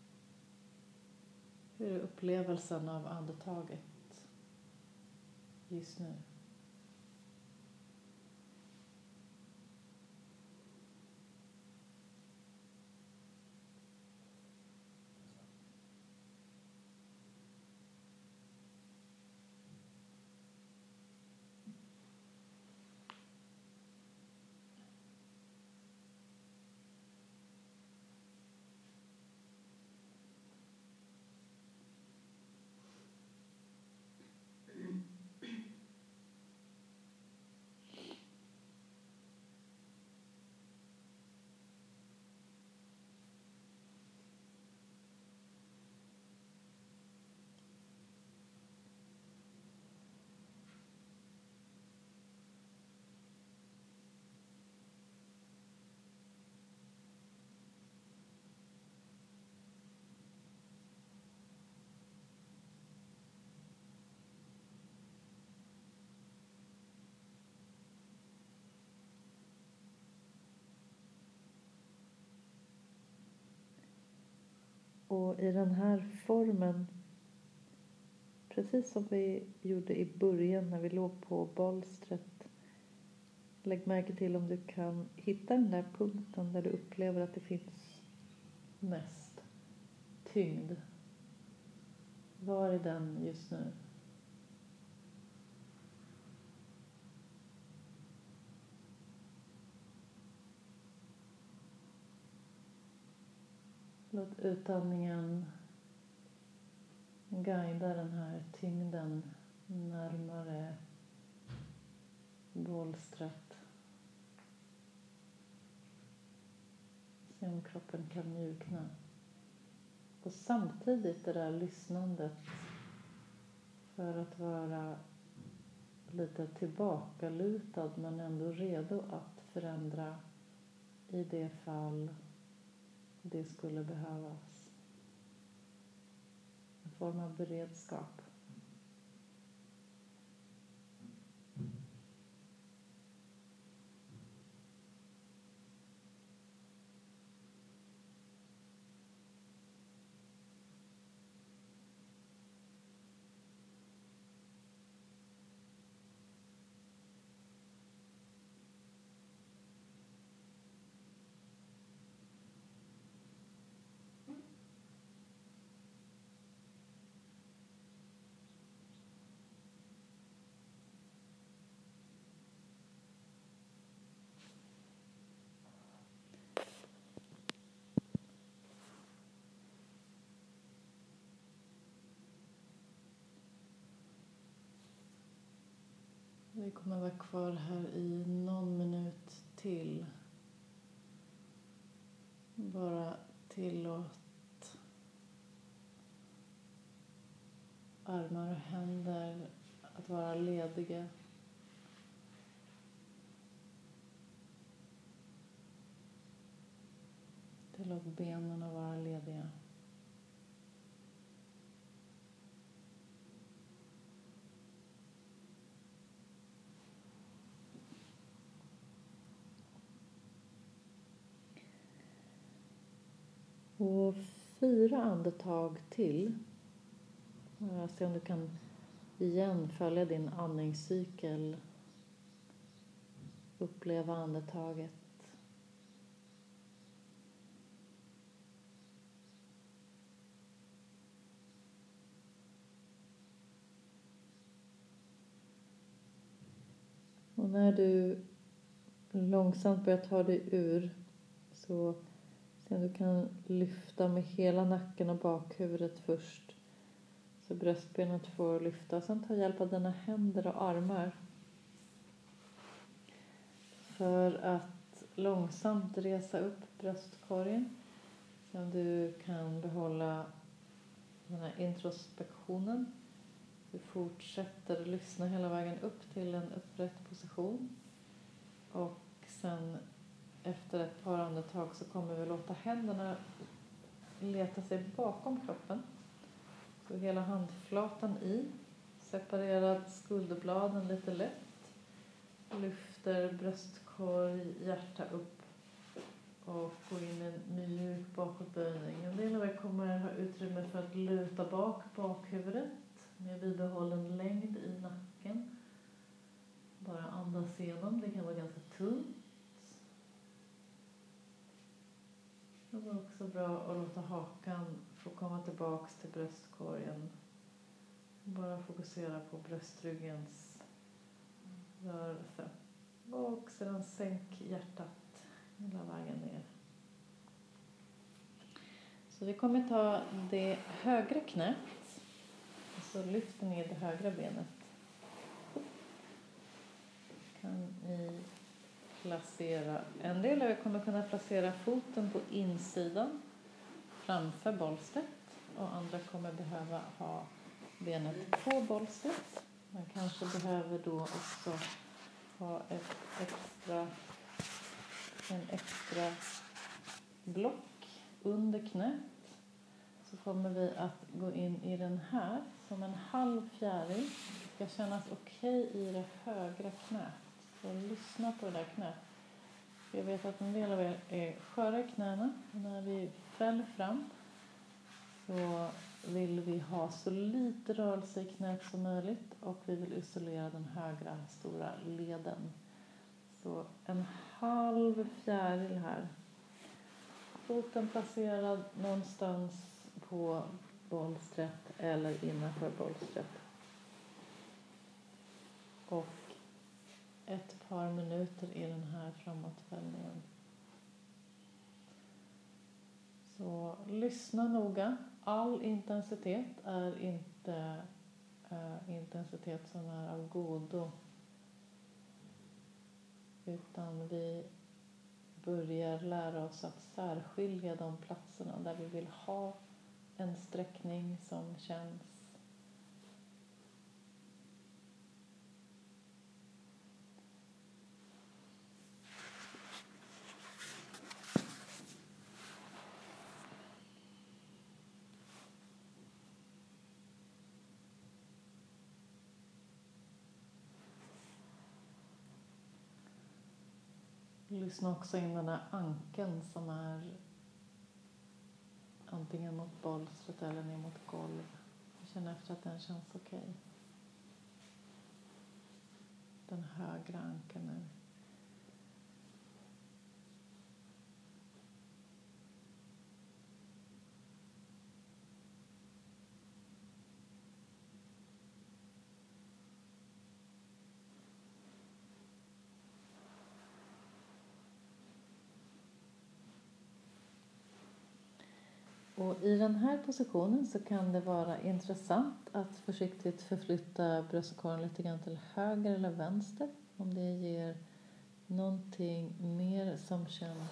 [SPEAKER 1] Hur är upplevelsen av andetaget just nu? Och i den här formen, precis som vi gjorde i början när vi låg på bolstret, lägg märke till om du kan hitta den där punkten där du upplever att det finns mest tyngd. Var är den just nu? Låt utandningen guida den här tyngden närmare bolstret. Se om kroppen kan mjukna. Och samtidigt det där lyssnandet för att vara lite tillbakalutad men ändå redo att förändra i det fall det skulle behövas. En form av beredskap. Vi kommer vara kvar här i någon minut till. Bara tillåt armar och händer att vara lediga. Tillåt benen att vara lediga. Och 4 andetag till. Se om du kan igen följa din andningscykel. Uppleva andetaget. Och när du långsamt börjar ta dig ur så se om du kan lyfta med hela nacken och bakhuvudet först. Så bröstbenet får lyfta. Sen ta hjälp av dina händer och armar. För att långsamt resa upp bröstkorgen. Så om du kan behålla den här introspektionen. Du fortsätter lyssna hela vägen upp till en upprätt position. Och sen efter ett par andetag så kommer vi låta händerna leta sig bakom kroppen. Så hela handflatan i. Separerad skulderbladen lite lätt. Lyfter bröstkorg, hjärta upp. Och går in i en mjuk bakåtböjning. En del av er kommer ha utrymme för att luta bakhuvudet. Med bibehållen längd i nacken. Bara andas igenom. Det kan vara ganska tungt. Det var också bra att låta hakan få komma tillbaks till bröstkorgen. Bara fokusera på bröstryggens rörelse. Och sedan sänk hjärtat hela vägen ner. Så vi kommer ta det högra knät. Och så lyfter ner det högra benet. Kan ni placera. En del av er kommer kunna placera foten på insidan framför bolstret. Och andra kommer behöva ha benet på bolstret. Man kanske behöver då också ha en extra block under knät. Så kommer vi att gå in i den här som en halv fjäril. Det ska kännas okej i det högra knät. Så lyssna på det där knät. Jag vet att en del av er är sköra i knäna. När vi fäller fram så vill vi ha så lite rörelse i knät som möjligt. Och vi vill isolera den högra stora leden. Så en halv fjäril här. Foten placerad någonstans på bolstret eller innanför bolstret. Och ett par minuter i den här framåtfällningen. Så lyssna noga. All intensitet är inte intensitet som är av godo. Utan vi börjar lära oss att särskilja de platserna där vi vill ha en sträckning som känns. Lyssna också in den här ankeln som är antingen mot bolstret eller ner mot golv. Känn efter att den känns okej. Den högra ankeln nu. Och i den här positionen så kan det vara intressant att försiktigt förflytta bröstkorgen lite grann till höger eller vänster. Om det ger någonting mer som känns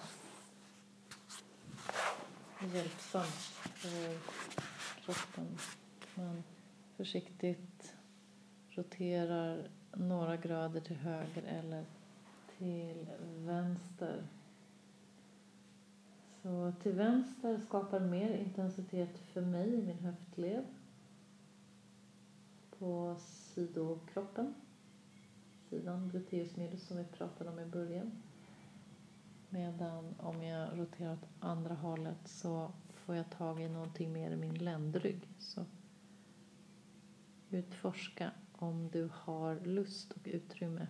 [SPEAKER 1] hjälpsamt för kroppen. Man försiktigt roterar några grader till höger eller till vänster. Så till vänster skapar mer intensitet för mig i min höftled. På sidokroppen. Sidan gluteus medius som vi pratade om i början. Medan om jag roterar åt andra hållet så får jag tag i någonting mer i min ländrygg. Så utforska om du har lust och utrymme.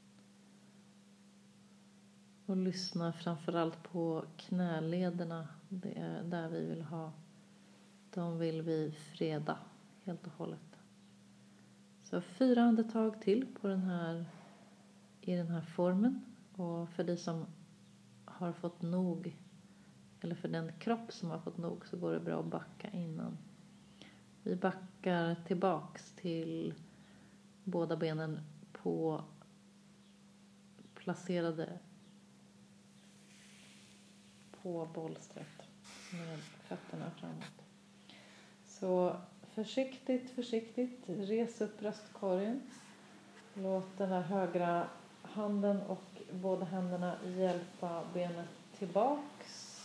[SPEAKER 1] Och lyssna framförallt på knälederna Det är där vi vill ha. De vill vi freda helt och hållet. Så 4 andetag till på i den här formen. Och för dig som har fått nog, eller för den kropp som har fått nog, så går det bra att backa innan. Vi backar tillbaks till båda benen placerade på bollstret med fötterna framåt. Så försiktigt, res upp bröstkorgen. Låt den här högra handen och båda händerna hjälpa benet tillbaks.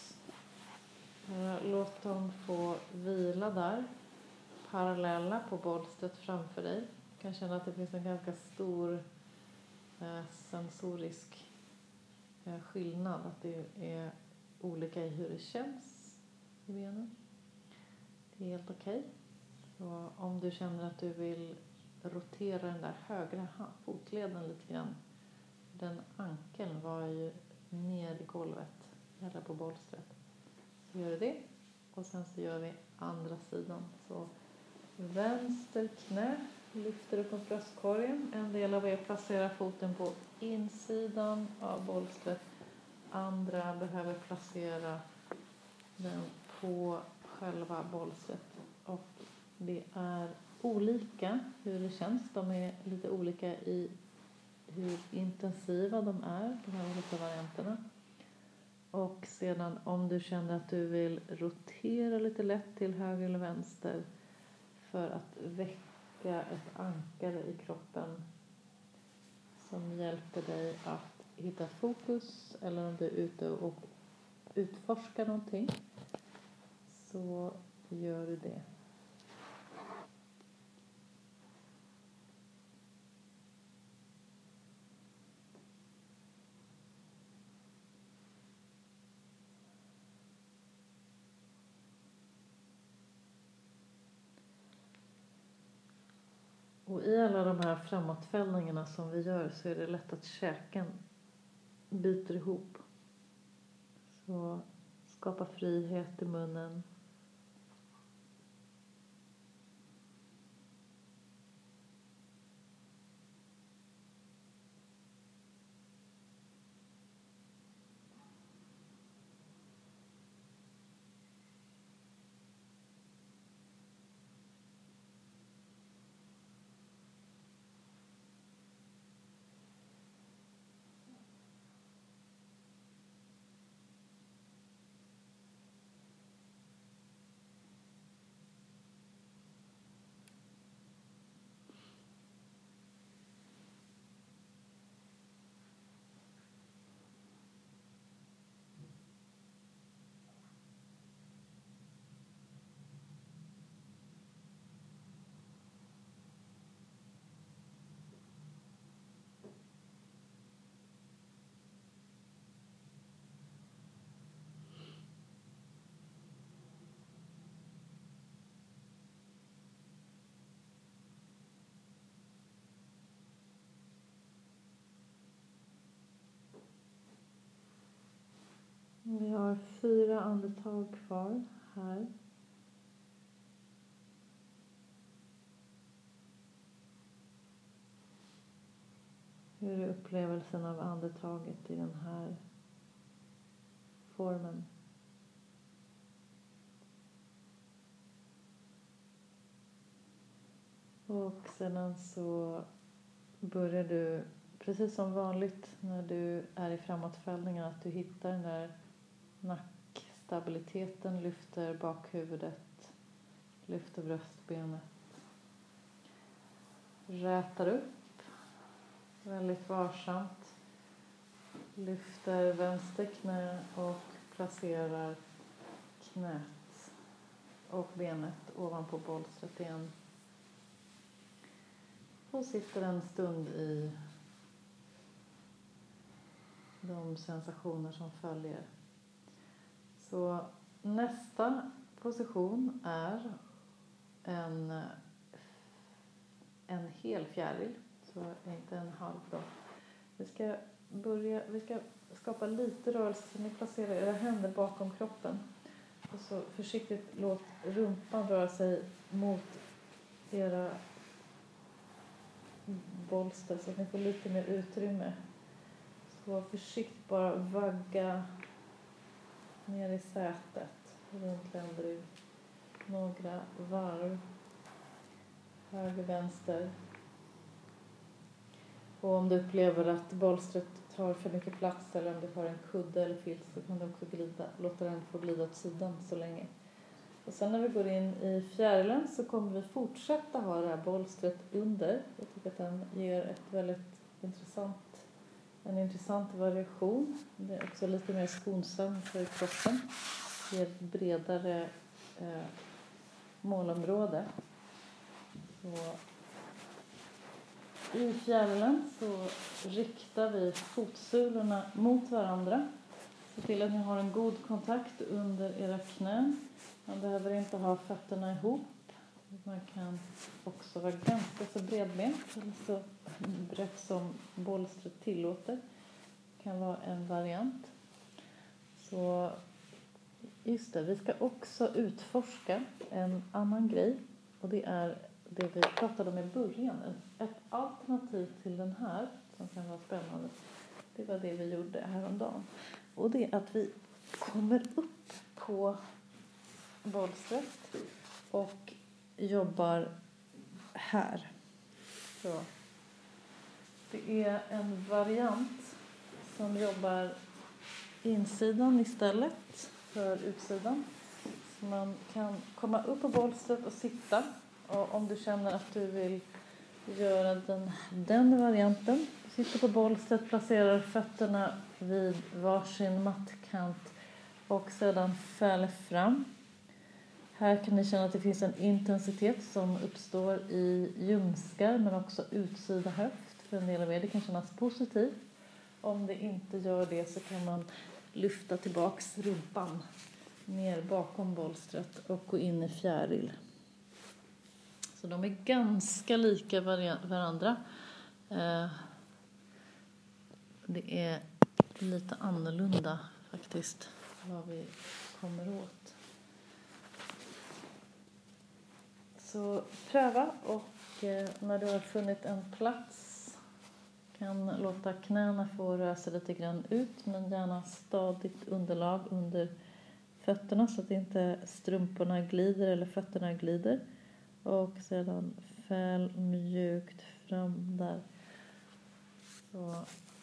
[SPEAKER 1] Låt dem få vila där, parallella på bollstret framför dig. Du kan känna att det finns en ganska stor sensorisk skillnad, att det är olika i hur det känns i benen. Det är helt okej. Så om du känner att du vill rotera den där högra fotleden lite grann, den ankeln var ju ner i golvet eller på bollstret, så gör du det. Och sen så gör vi andra sidan. Så vänster knä lyfter upp mot bröstkorgen. En del av er placerar foten på insidan av bollstret. Andra behöver placera den på själva bollstret. Och det är olika hur det känns. De är lite olika i hur intensiva de är, de här olika varianterna. Och sedan om du känner att du vill rotera lite lätt till höger eller vänster för att väcka ett ankare i kroppen som hjälper dig att hitta ett fokus, eller om du är ute och utforskar någonting, så gör du det. Och i alla de här framåtfällningarna som vi gör så är det lätt att käken biter ihop. Så skapa frihet i munnen. Vi har 4 andetag kvar här. Hur är upplevelsen av andetaget i den här formen? Och sedan så börjar du, precis som vanligt när du är i framåtfällningen, att du hittar den där nackstabiliteten, lyfter bakhuvudet, lyfter bröstbenet, rätar upp väldigt varsamt, lyfter vänster knä och placerar knät och benet ovanpå bollstret igen. Och sitter en stund i de sensationer som följer. Så nästa position är en hel fjäril, så inte en halv då. Vi ska skapa lite rörelse, så ni placerar era händer bakom kroppen. Och så försiktigt låt rumpan röra sig mot era bolster så att ni får lite mer utrymme. Så försiktigt bara vagga ner i sätet runt ländrygg. Några varv. Höger, vänster. Och om du upplever att bolstret tar för mycket plats eller om du har en kudde eller filt så kan du också låta den få glida åt sidan så länge. Och sen när vi går in i fjärilen så kommer vi fortsätta ha det här bolstret under. Jag tycker att den ger ett väldigt en intressant variation. Det är också lite mer skonsam för kroppen. Det ger ett bredare målområde. Så i fjärilen så riktar vi fotsulorna mot varandra. Se till att ni har en god kontakt under era knän. Man behöver inte ha fötterna ihop. Man kan också vara ganska så bredbent eller så brett som bolstret tillåter. Det kan vara en variant. Så just det, vi ska också utforska en annan grej. Och det är det vi pratade om i början. Ett alternativ till den här som kan vara spännande. Det var det vi gjorde häromdagen. Och det är att vi kommer upp på bolstret och jobbar här. Så. Det är en variant som jobbar insidan istället för utsidan. Så man kan komma upp på bolstret och sitta. Och om du känner att du vill göra den varianten. Sitter på bolstret, placerar fötterna vid varsin mattkant och sedan fäller fram. Här kan ni känna att det finns en intensitet som uppstår i ljumskar men också utsida höft. För en del av er det kan kännas positivt. Om det inte gör det så kan man lyfta tillbaks rumpan ner bakom bolstret och gå in i fjäril. Så de är ganska lika varandra. Det är lite annorlunda faktiskt vad vi kommer åt. Så pröva och när du har funnit en plats kan låta knäna få röra sig lite grann ut men gärna stadigt underlag under fötterna så att inte strumporna glider eller fötterna glider. Och sedan fäll mjukt fram där. Så.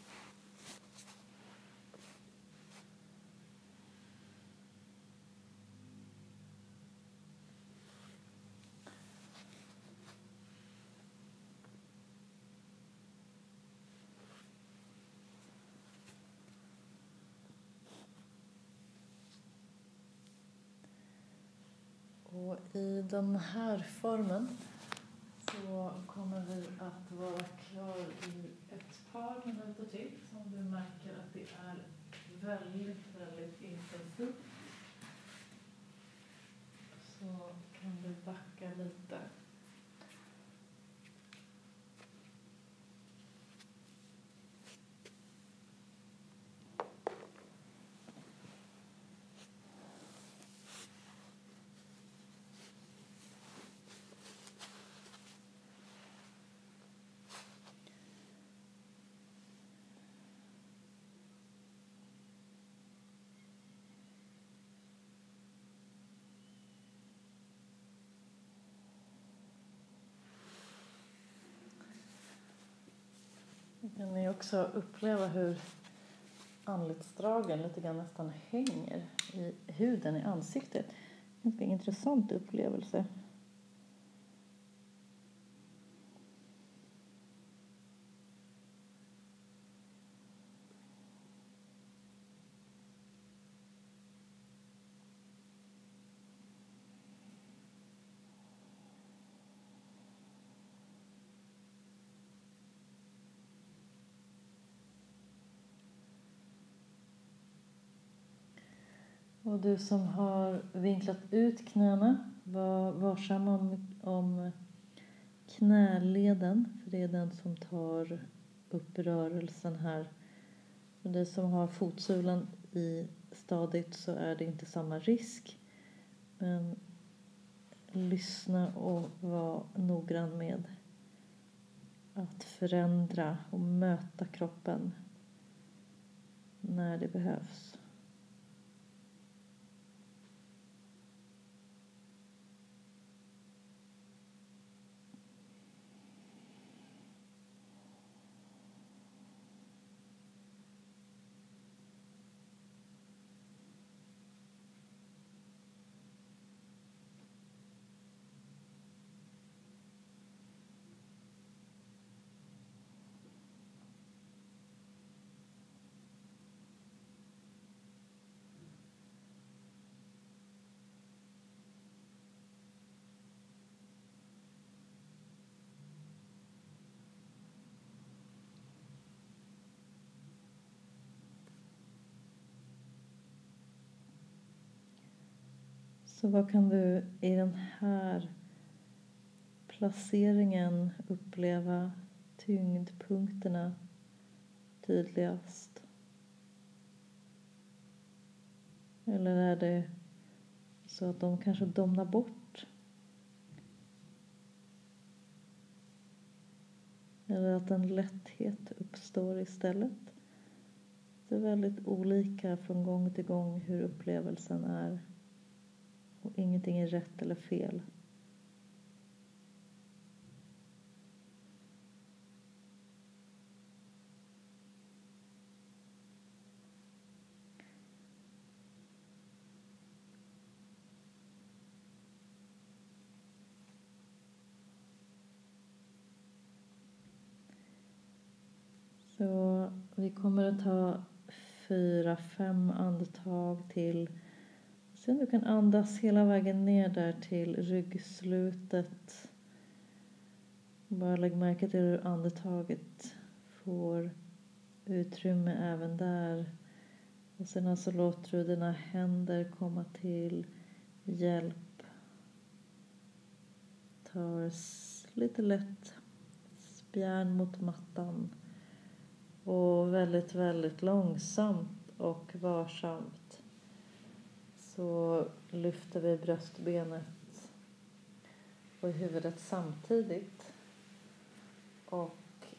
[SPEAKER 1] Och i den här formen så kommer vi att vara kvar i ett par minuter till. Som du märker att det är väldigt intensivt. Så kan du backa lite. Kan ni också uppleva hur anletsdragen lite grann nästan hänger i huden i ansiktet. Ganska intressant upplevelse. Och du som har vinklat ut knäna, var varsam om knäleden. För det är den som tar upp rörelsen här. För dig som har fotsulan i stadigt så är det inte samma risk. Men lyssna och var noggrann med att förändra och möta kroppen när det behövs. Så vad kan du i den här placeringen uppleva tyngdpunkterna tydligast? Eller är det så att de kanske domnar bort? Eller att en lätthet uppstår istället? Det är väldigt olika från gång till gång hur upplevelsen är. Och ingenting är rätt eller fel. Så vi kommer att ta 4-5 andetag till. Sen du kan andas hela vägen ner där till ryggslutet. Bara lägg märke till hur andetaget får utrymme även där. Och sen alltså låter du dina händer komma till hjälp. Tar lite lätt spjärn mot mattan. Och väldigt, väldigt långsamt och varsamt så lyfter vi bröstbenet och huvudet samtidigt och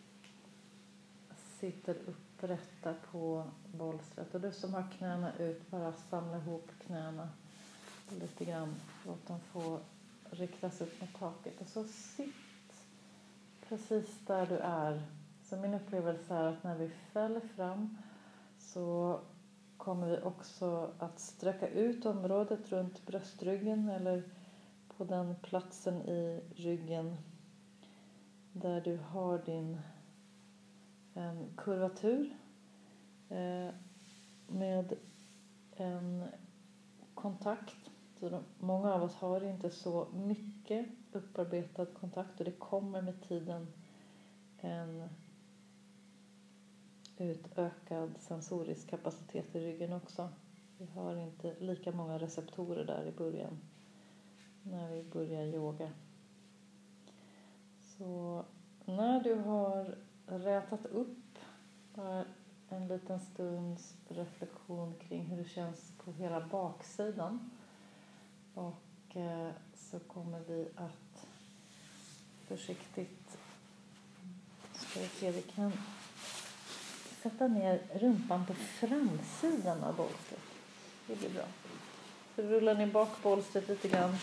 [SPEAKER 1] sitter upprätta på bolstret. Och du som har knäna ut, bara samla ihop knäna lite grann. Låt dem få riktas upp mot taket. Och så sitt precis där du är. Så min upplevelse är att när vi fäller fram så kommer vi också att sträcka ut området runt bröstryggen eller på den platsen i ryggen där du har din kurvatur med en kontakt. Så många av oss har inte så mycket upparbetad kontakt och det kommer med tiden en utökad sensorisk kapacitet i ryggen också. Vi har inte lika många receptorer där i början när vi börjar yoga. Så när du har rätat upp bara en liten stunds reflektion kring hur det känns på hela baksidan och så kommer vi att försiktigt vi kan sätta ner rumpan på framsidan av bolstret. Det blir bra. Så rullar ni bak bolstret lite grann.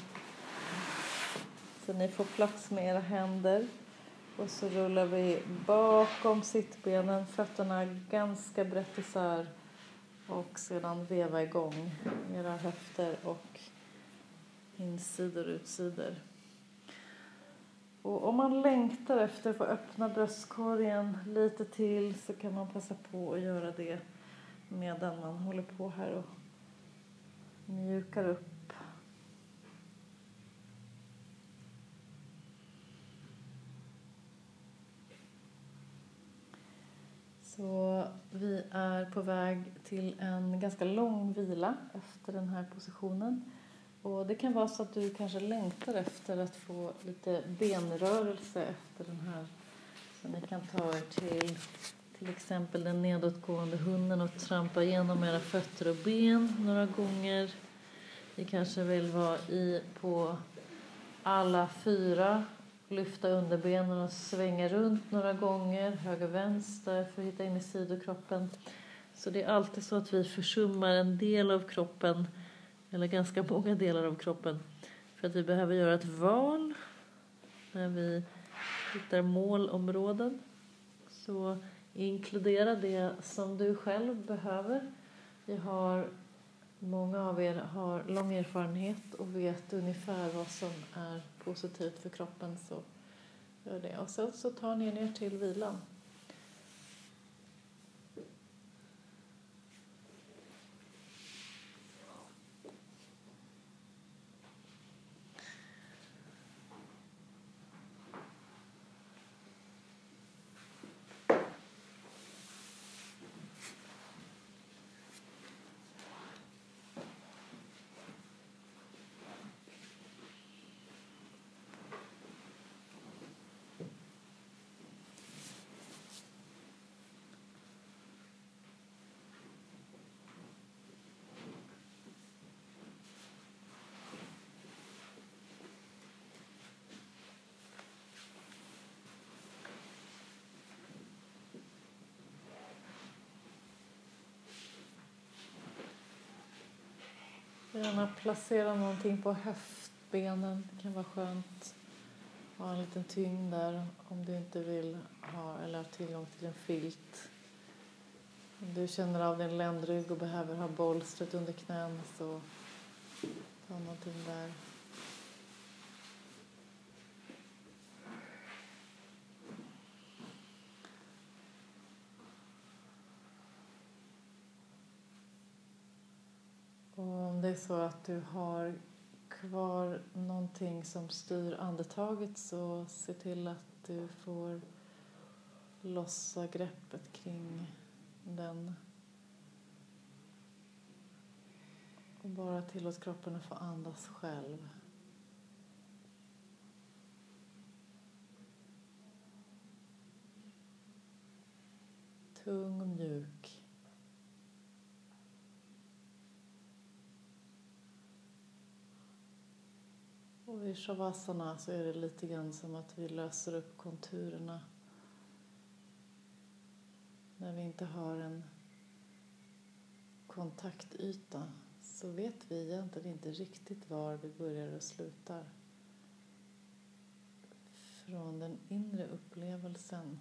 [SPEAKER 1] Så ni får plats med era händer. Och så rullar vi bakom sittbenen. Fötterna ganska brett isär. Och sedan veva igång era höfter och insidor och utsidor. Och om man längtar efter att få öppna bröstkorgen lite till så kan man passa på att göra det medan man håller på här och mjukar upp. Så vi är på väg till en ganska lång vila efter den här positionen. Och det kan vara så att du kanske längtar efter att få lite benrörelse efter den här. Så ni kan ta er till exempel den nedåtgående hunden och trampa igenom era fötter och ben några gånger. Ni kanske vill vara på alla 4, lyfta underbenen och svänga runt några gånger, höger vänster för att hitta in i sidokroppen. Så det är alltid så att vi försummar en del av kroppen, eller ganska många delar av kroppen, för att vi behöver göra ett val när vi hittar målområden. Så inkludera det som du själv behöver. Många av er har lång erfarenhet och vet ungefär vad som är positivt för kroppen, så gör det. Och sen så tar ni ner till vilan. Gärna placera någonting på höftbenen. Det kan vara skönt. Ha en liten tyngd där om du inte vill ha eller har tillgång till en filt. Om du känner av din ländrygg och behöver ha bolstret under knän, så ta någonting där. Och om det är så att du har kvar någonting som styr andetaget, så se till att du får lossa greppet kring den. Och bara tillåt kroppen att få andas själv. Tung och mjuk. Och i shavasana så är det lite grann som att vi löser upp konturerna. När vi inte har en kontaktyta så vet vi egentligen inte riktigt var vi börjar och slutar. Från den inre upplevelsen.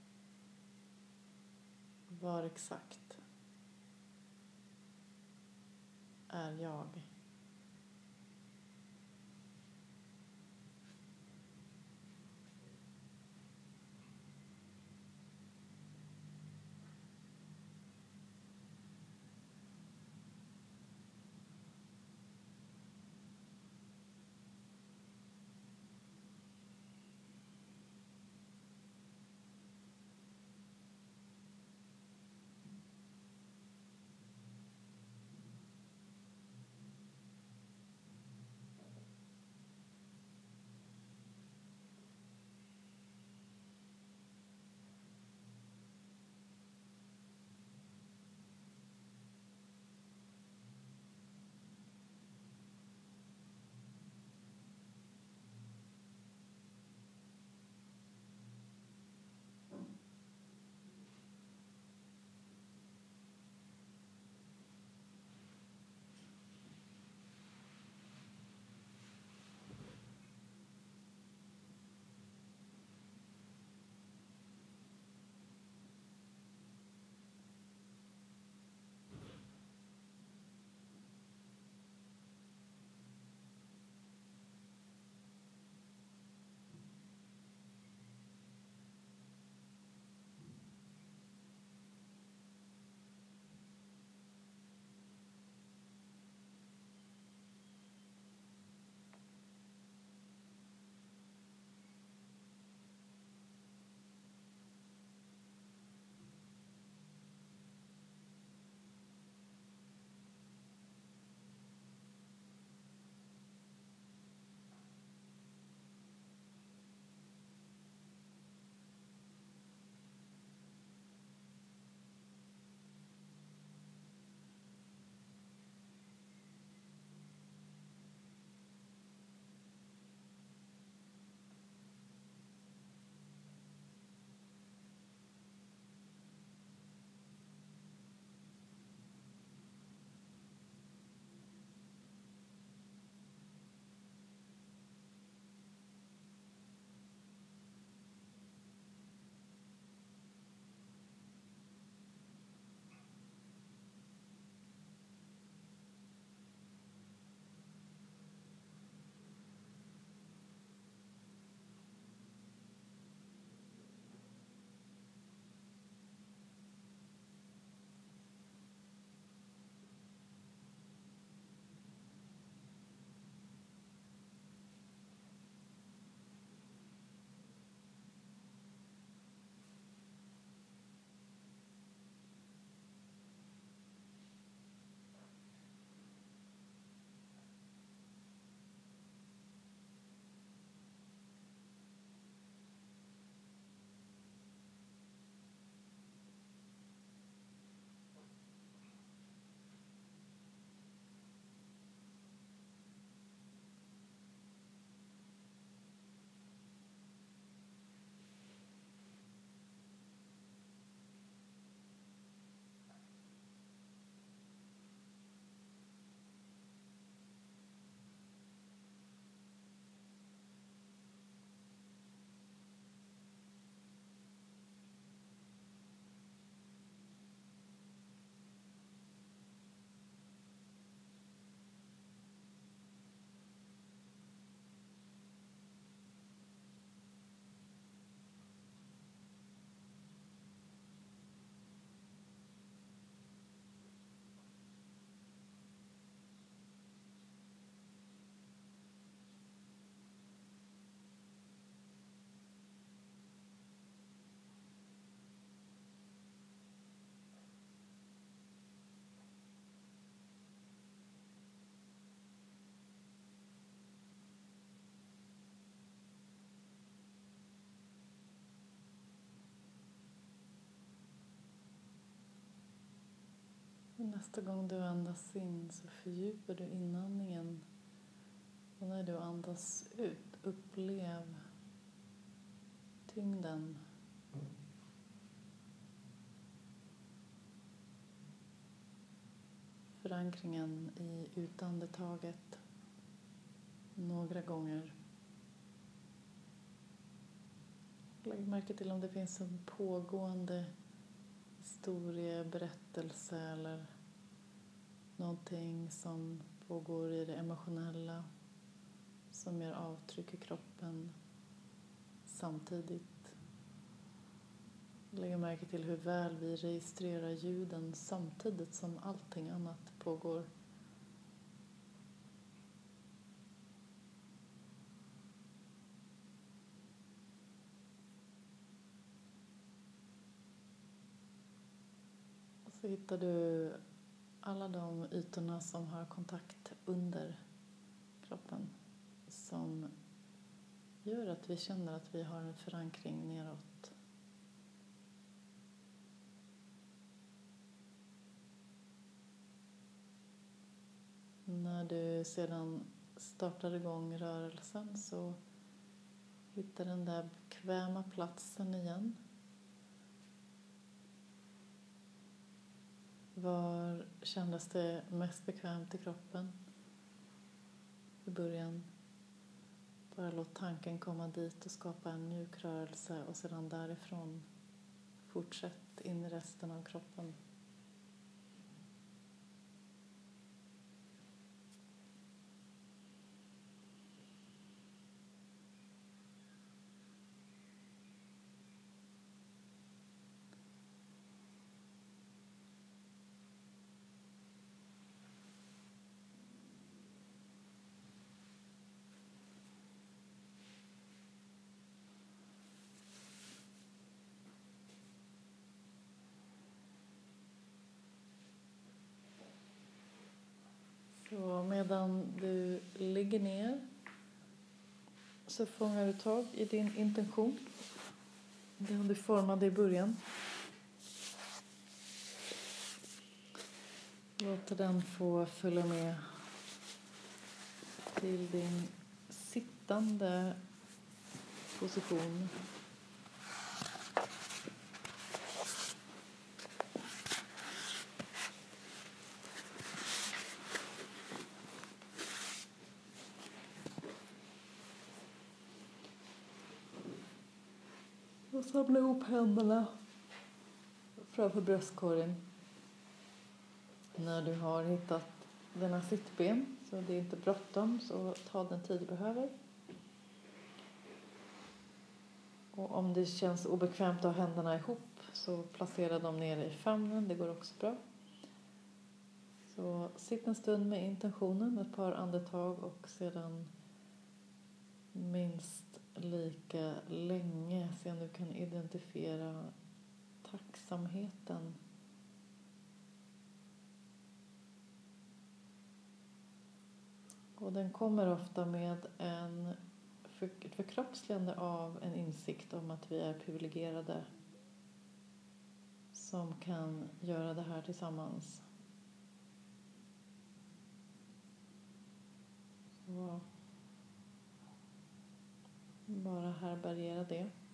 [SPEAKER 1] Var exakt är jag? Nästa gång du andas in så fördjupar du inandningen. Och när du andas ut, upplev tyngden. Förankringen i utandetaget några gånger. Lägg märke till om det finns en pågående historieberättelse eller någonting som pågår i det emotionella som gör avtryck i kroppen samtidigt. Lägg märke till hur väl vi registrerar ljuden samtidigt som allting annat pågår. Och så hittar du alla de ytorna som har kontakt under kroppen som gör att vi känner att vi har en förankring neråt. När du sedan startar igång rörelsen så hittar den där bekväma platsen igen. Var kändes det mest bekvämt i kroppen i början? Bara låt tanken komma dit och skapa en mjuk rörelse och sedan därifrån fortsätt in i resten av kroppen. Så medan du ligger ner så fångar du tag i din intention. Den du formade i början. Låt den få följa med till din sittande position. Och samla ihop händerna framför bröstkorgen. När du har hittat dina sittben så det är inte bråttom så ta den tid du behöver. Och om det känns obekvämt att ha händerna ihop så placera dem nere i famnen, det går också bra. Så sitt en stund med intentionen, ett par andetag och sedan minst lika länge se om du kan identifiera tacksamheten. Och den kommer ofta med ett förkroppsligande av en insikt om att vi är privilegierade som kan göra det här tillsammans. Så bara härbärgera det.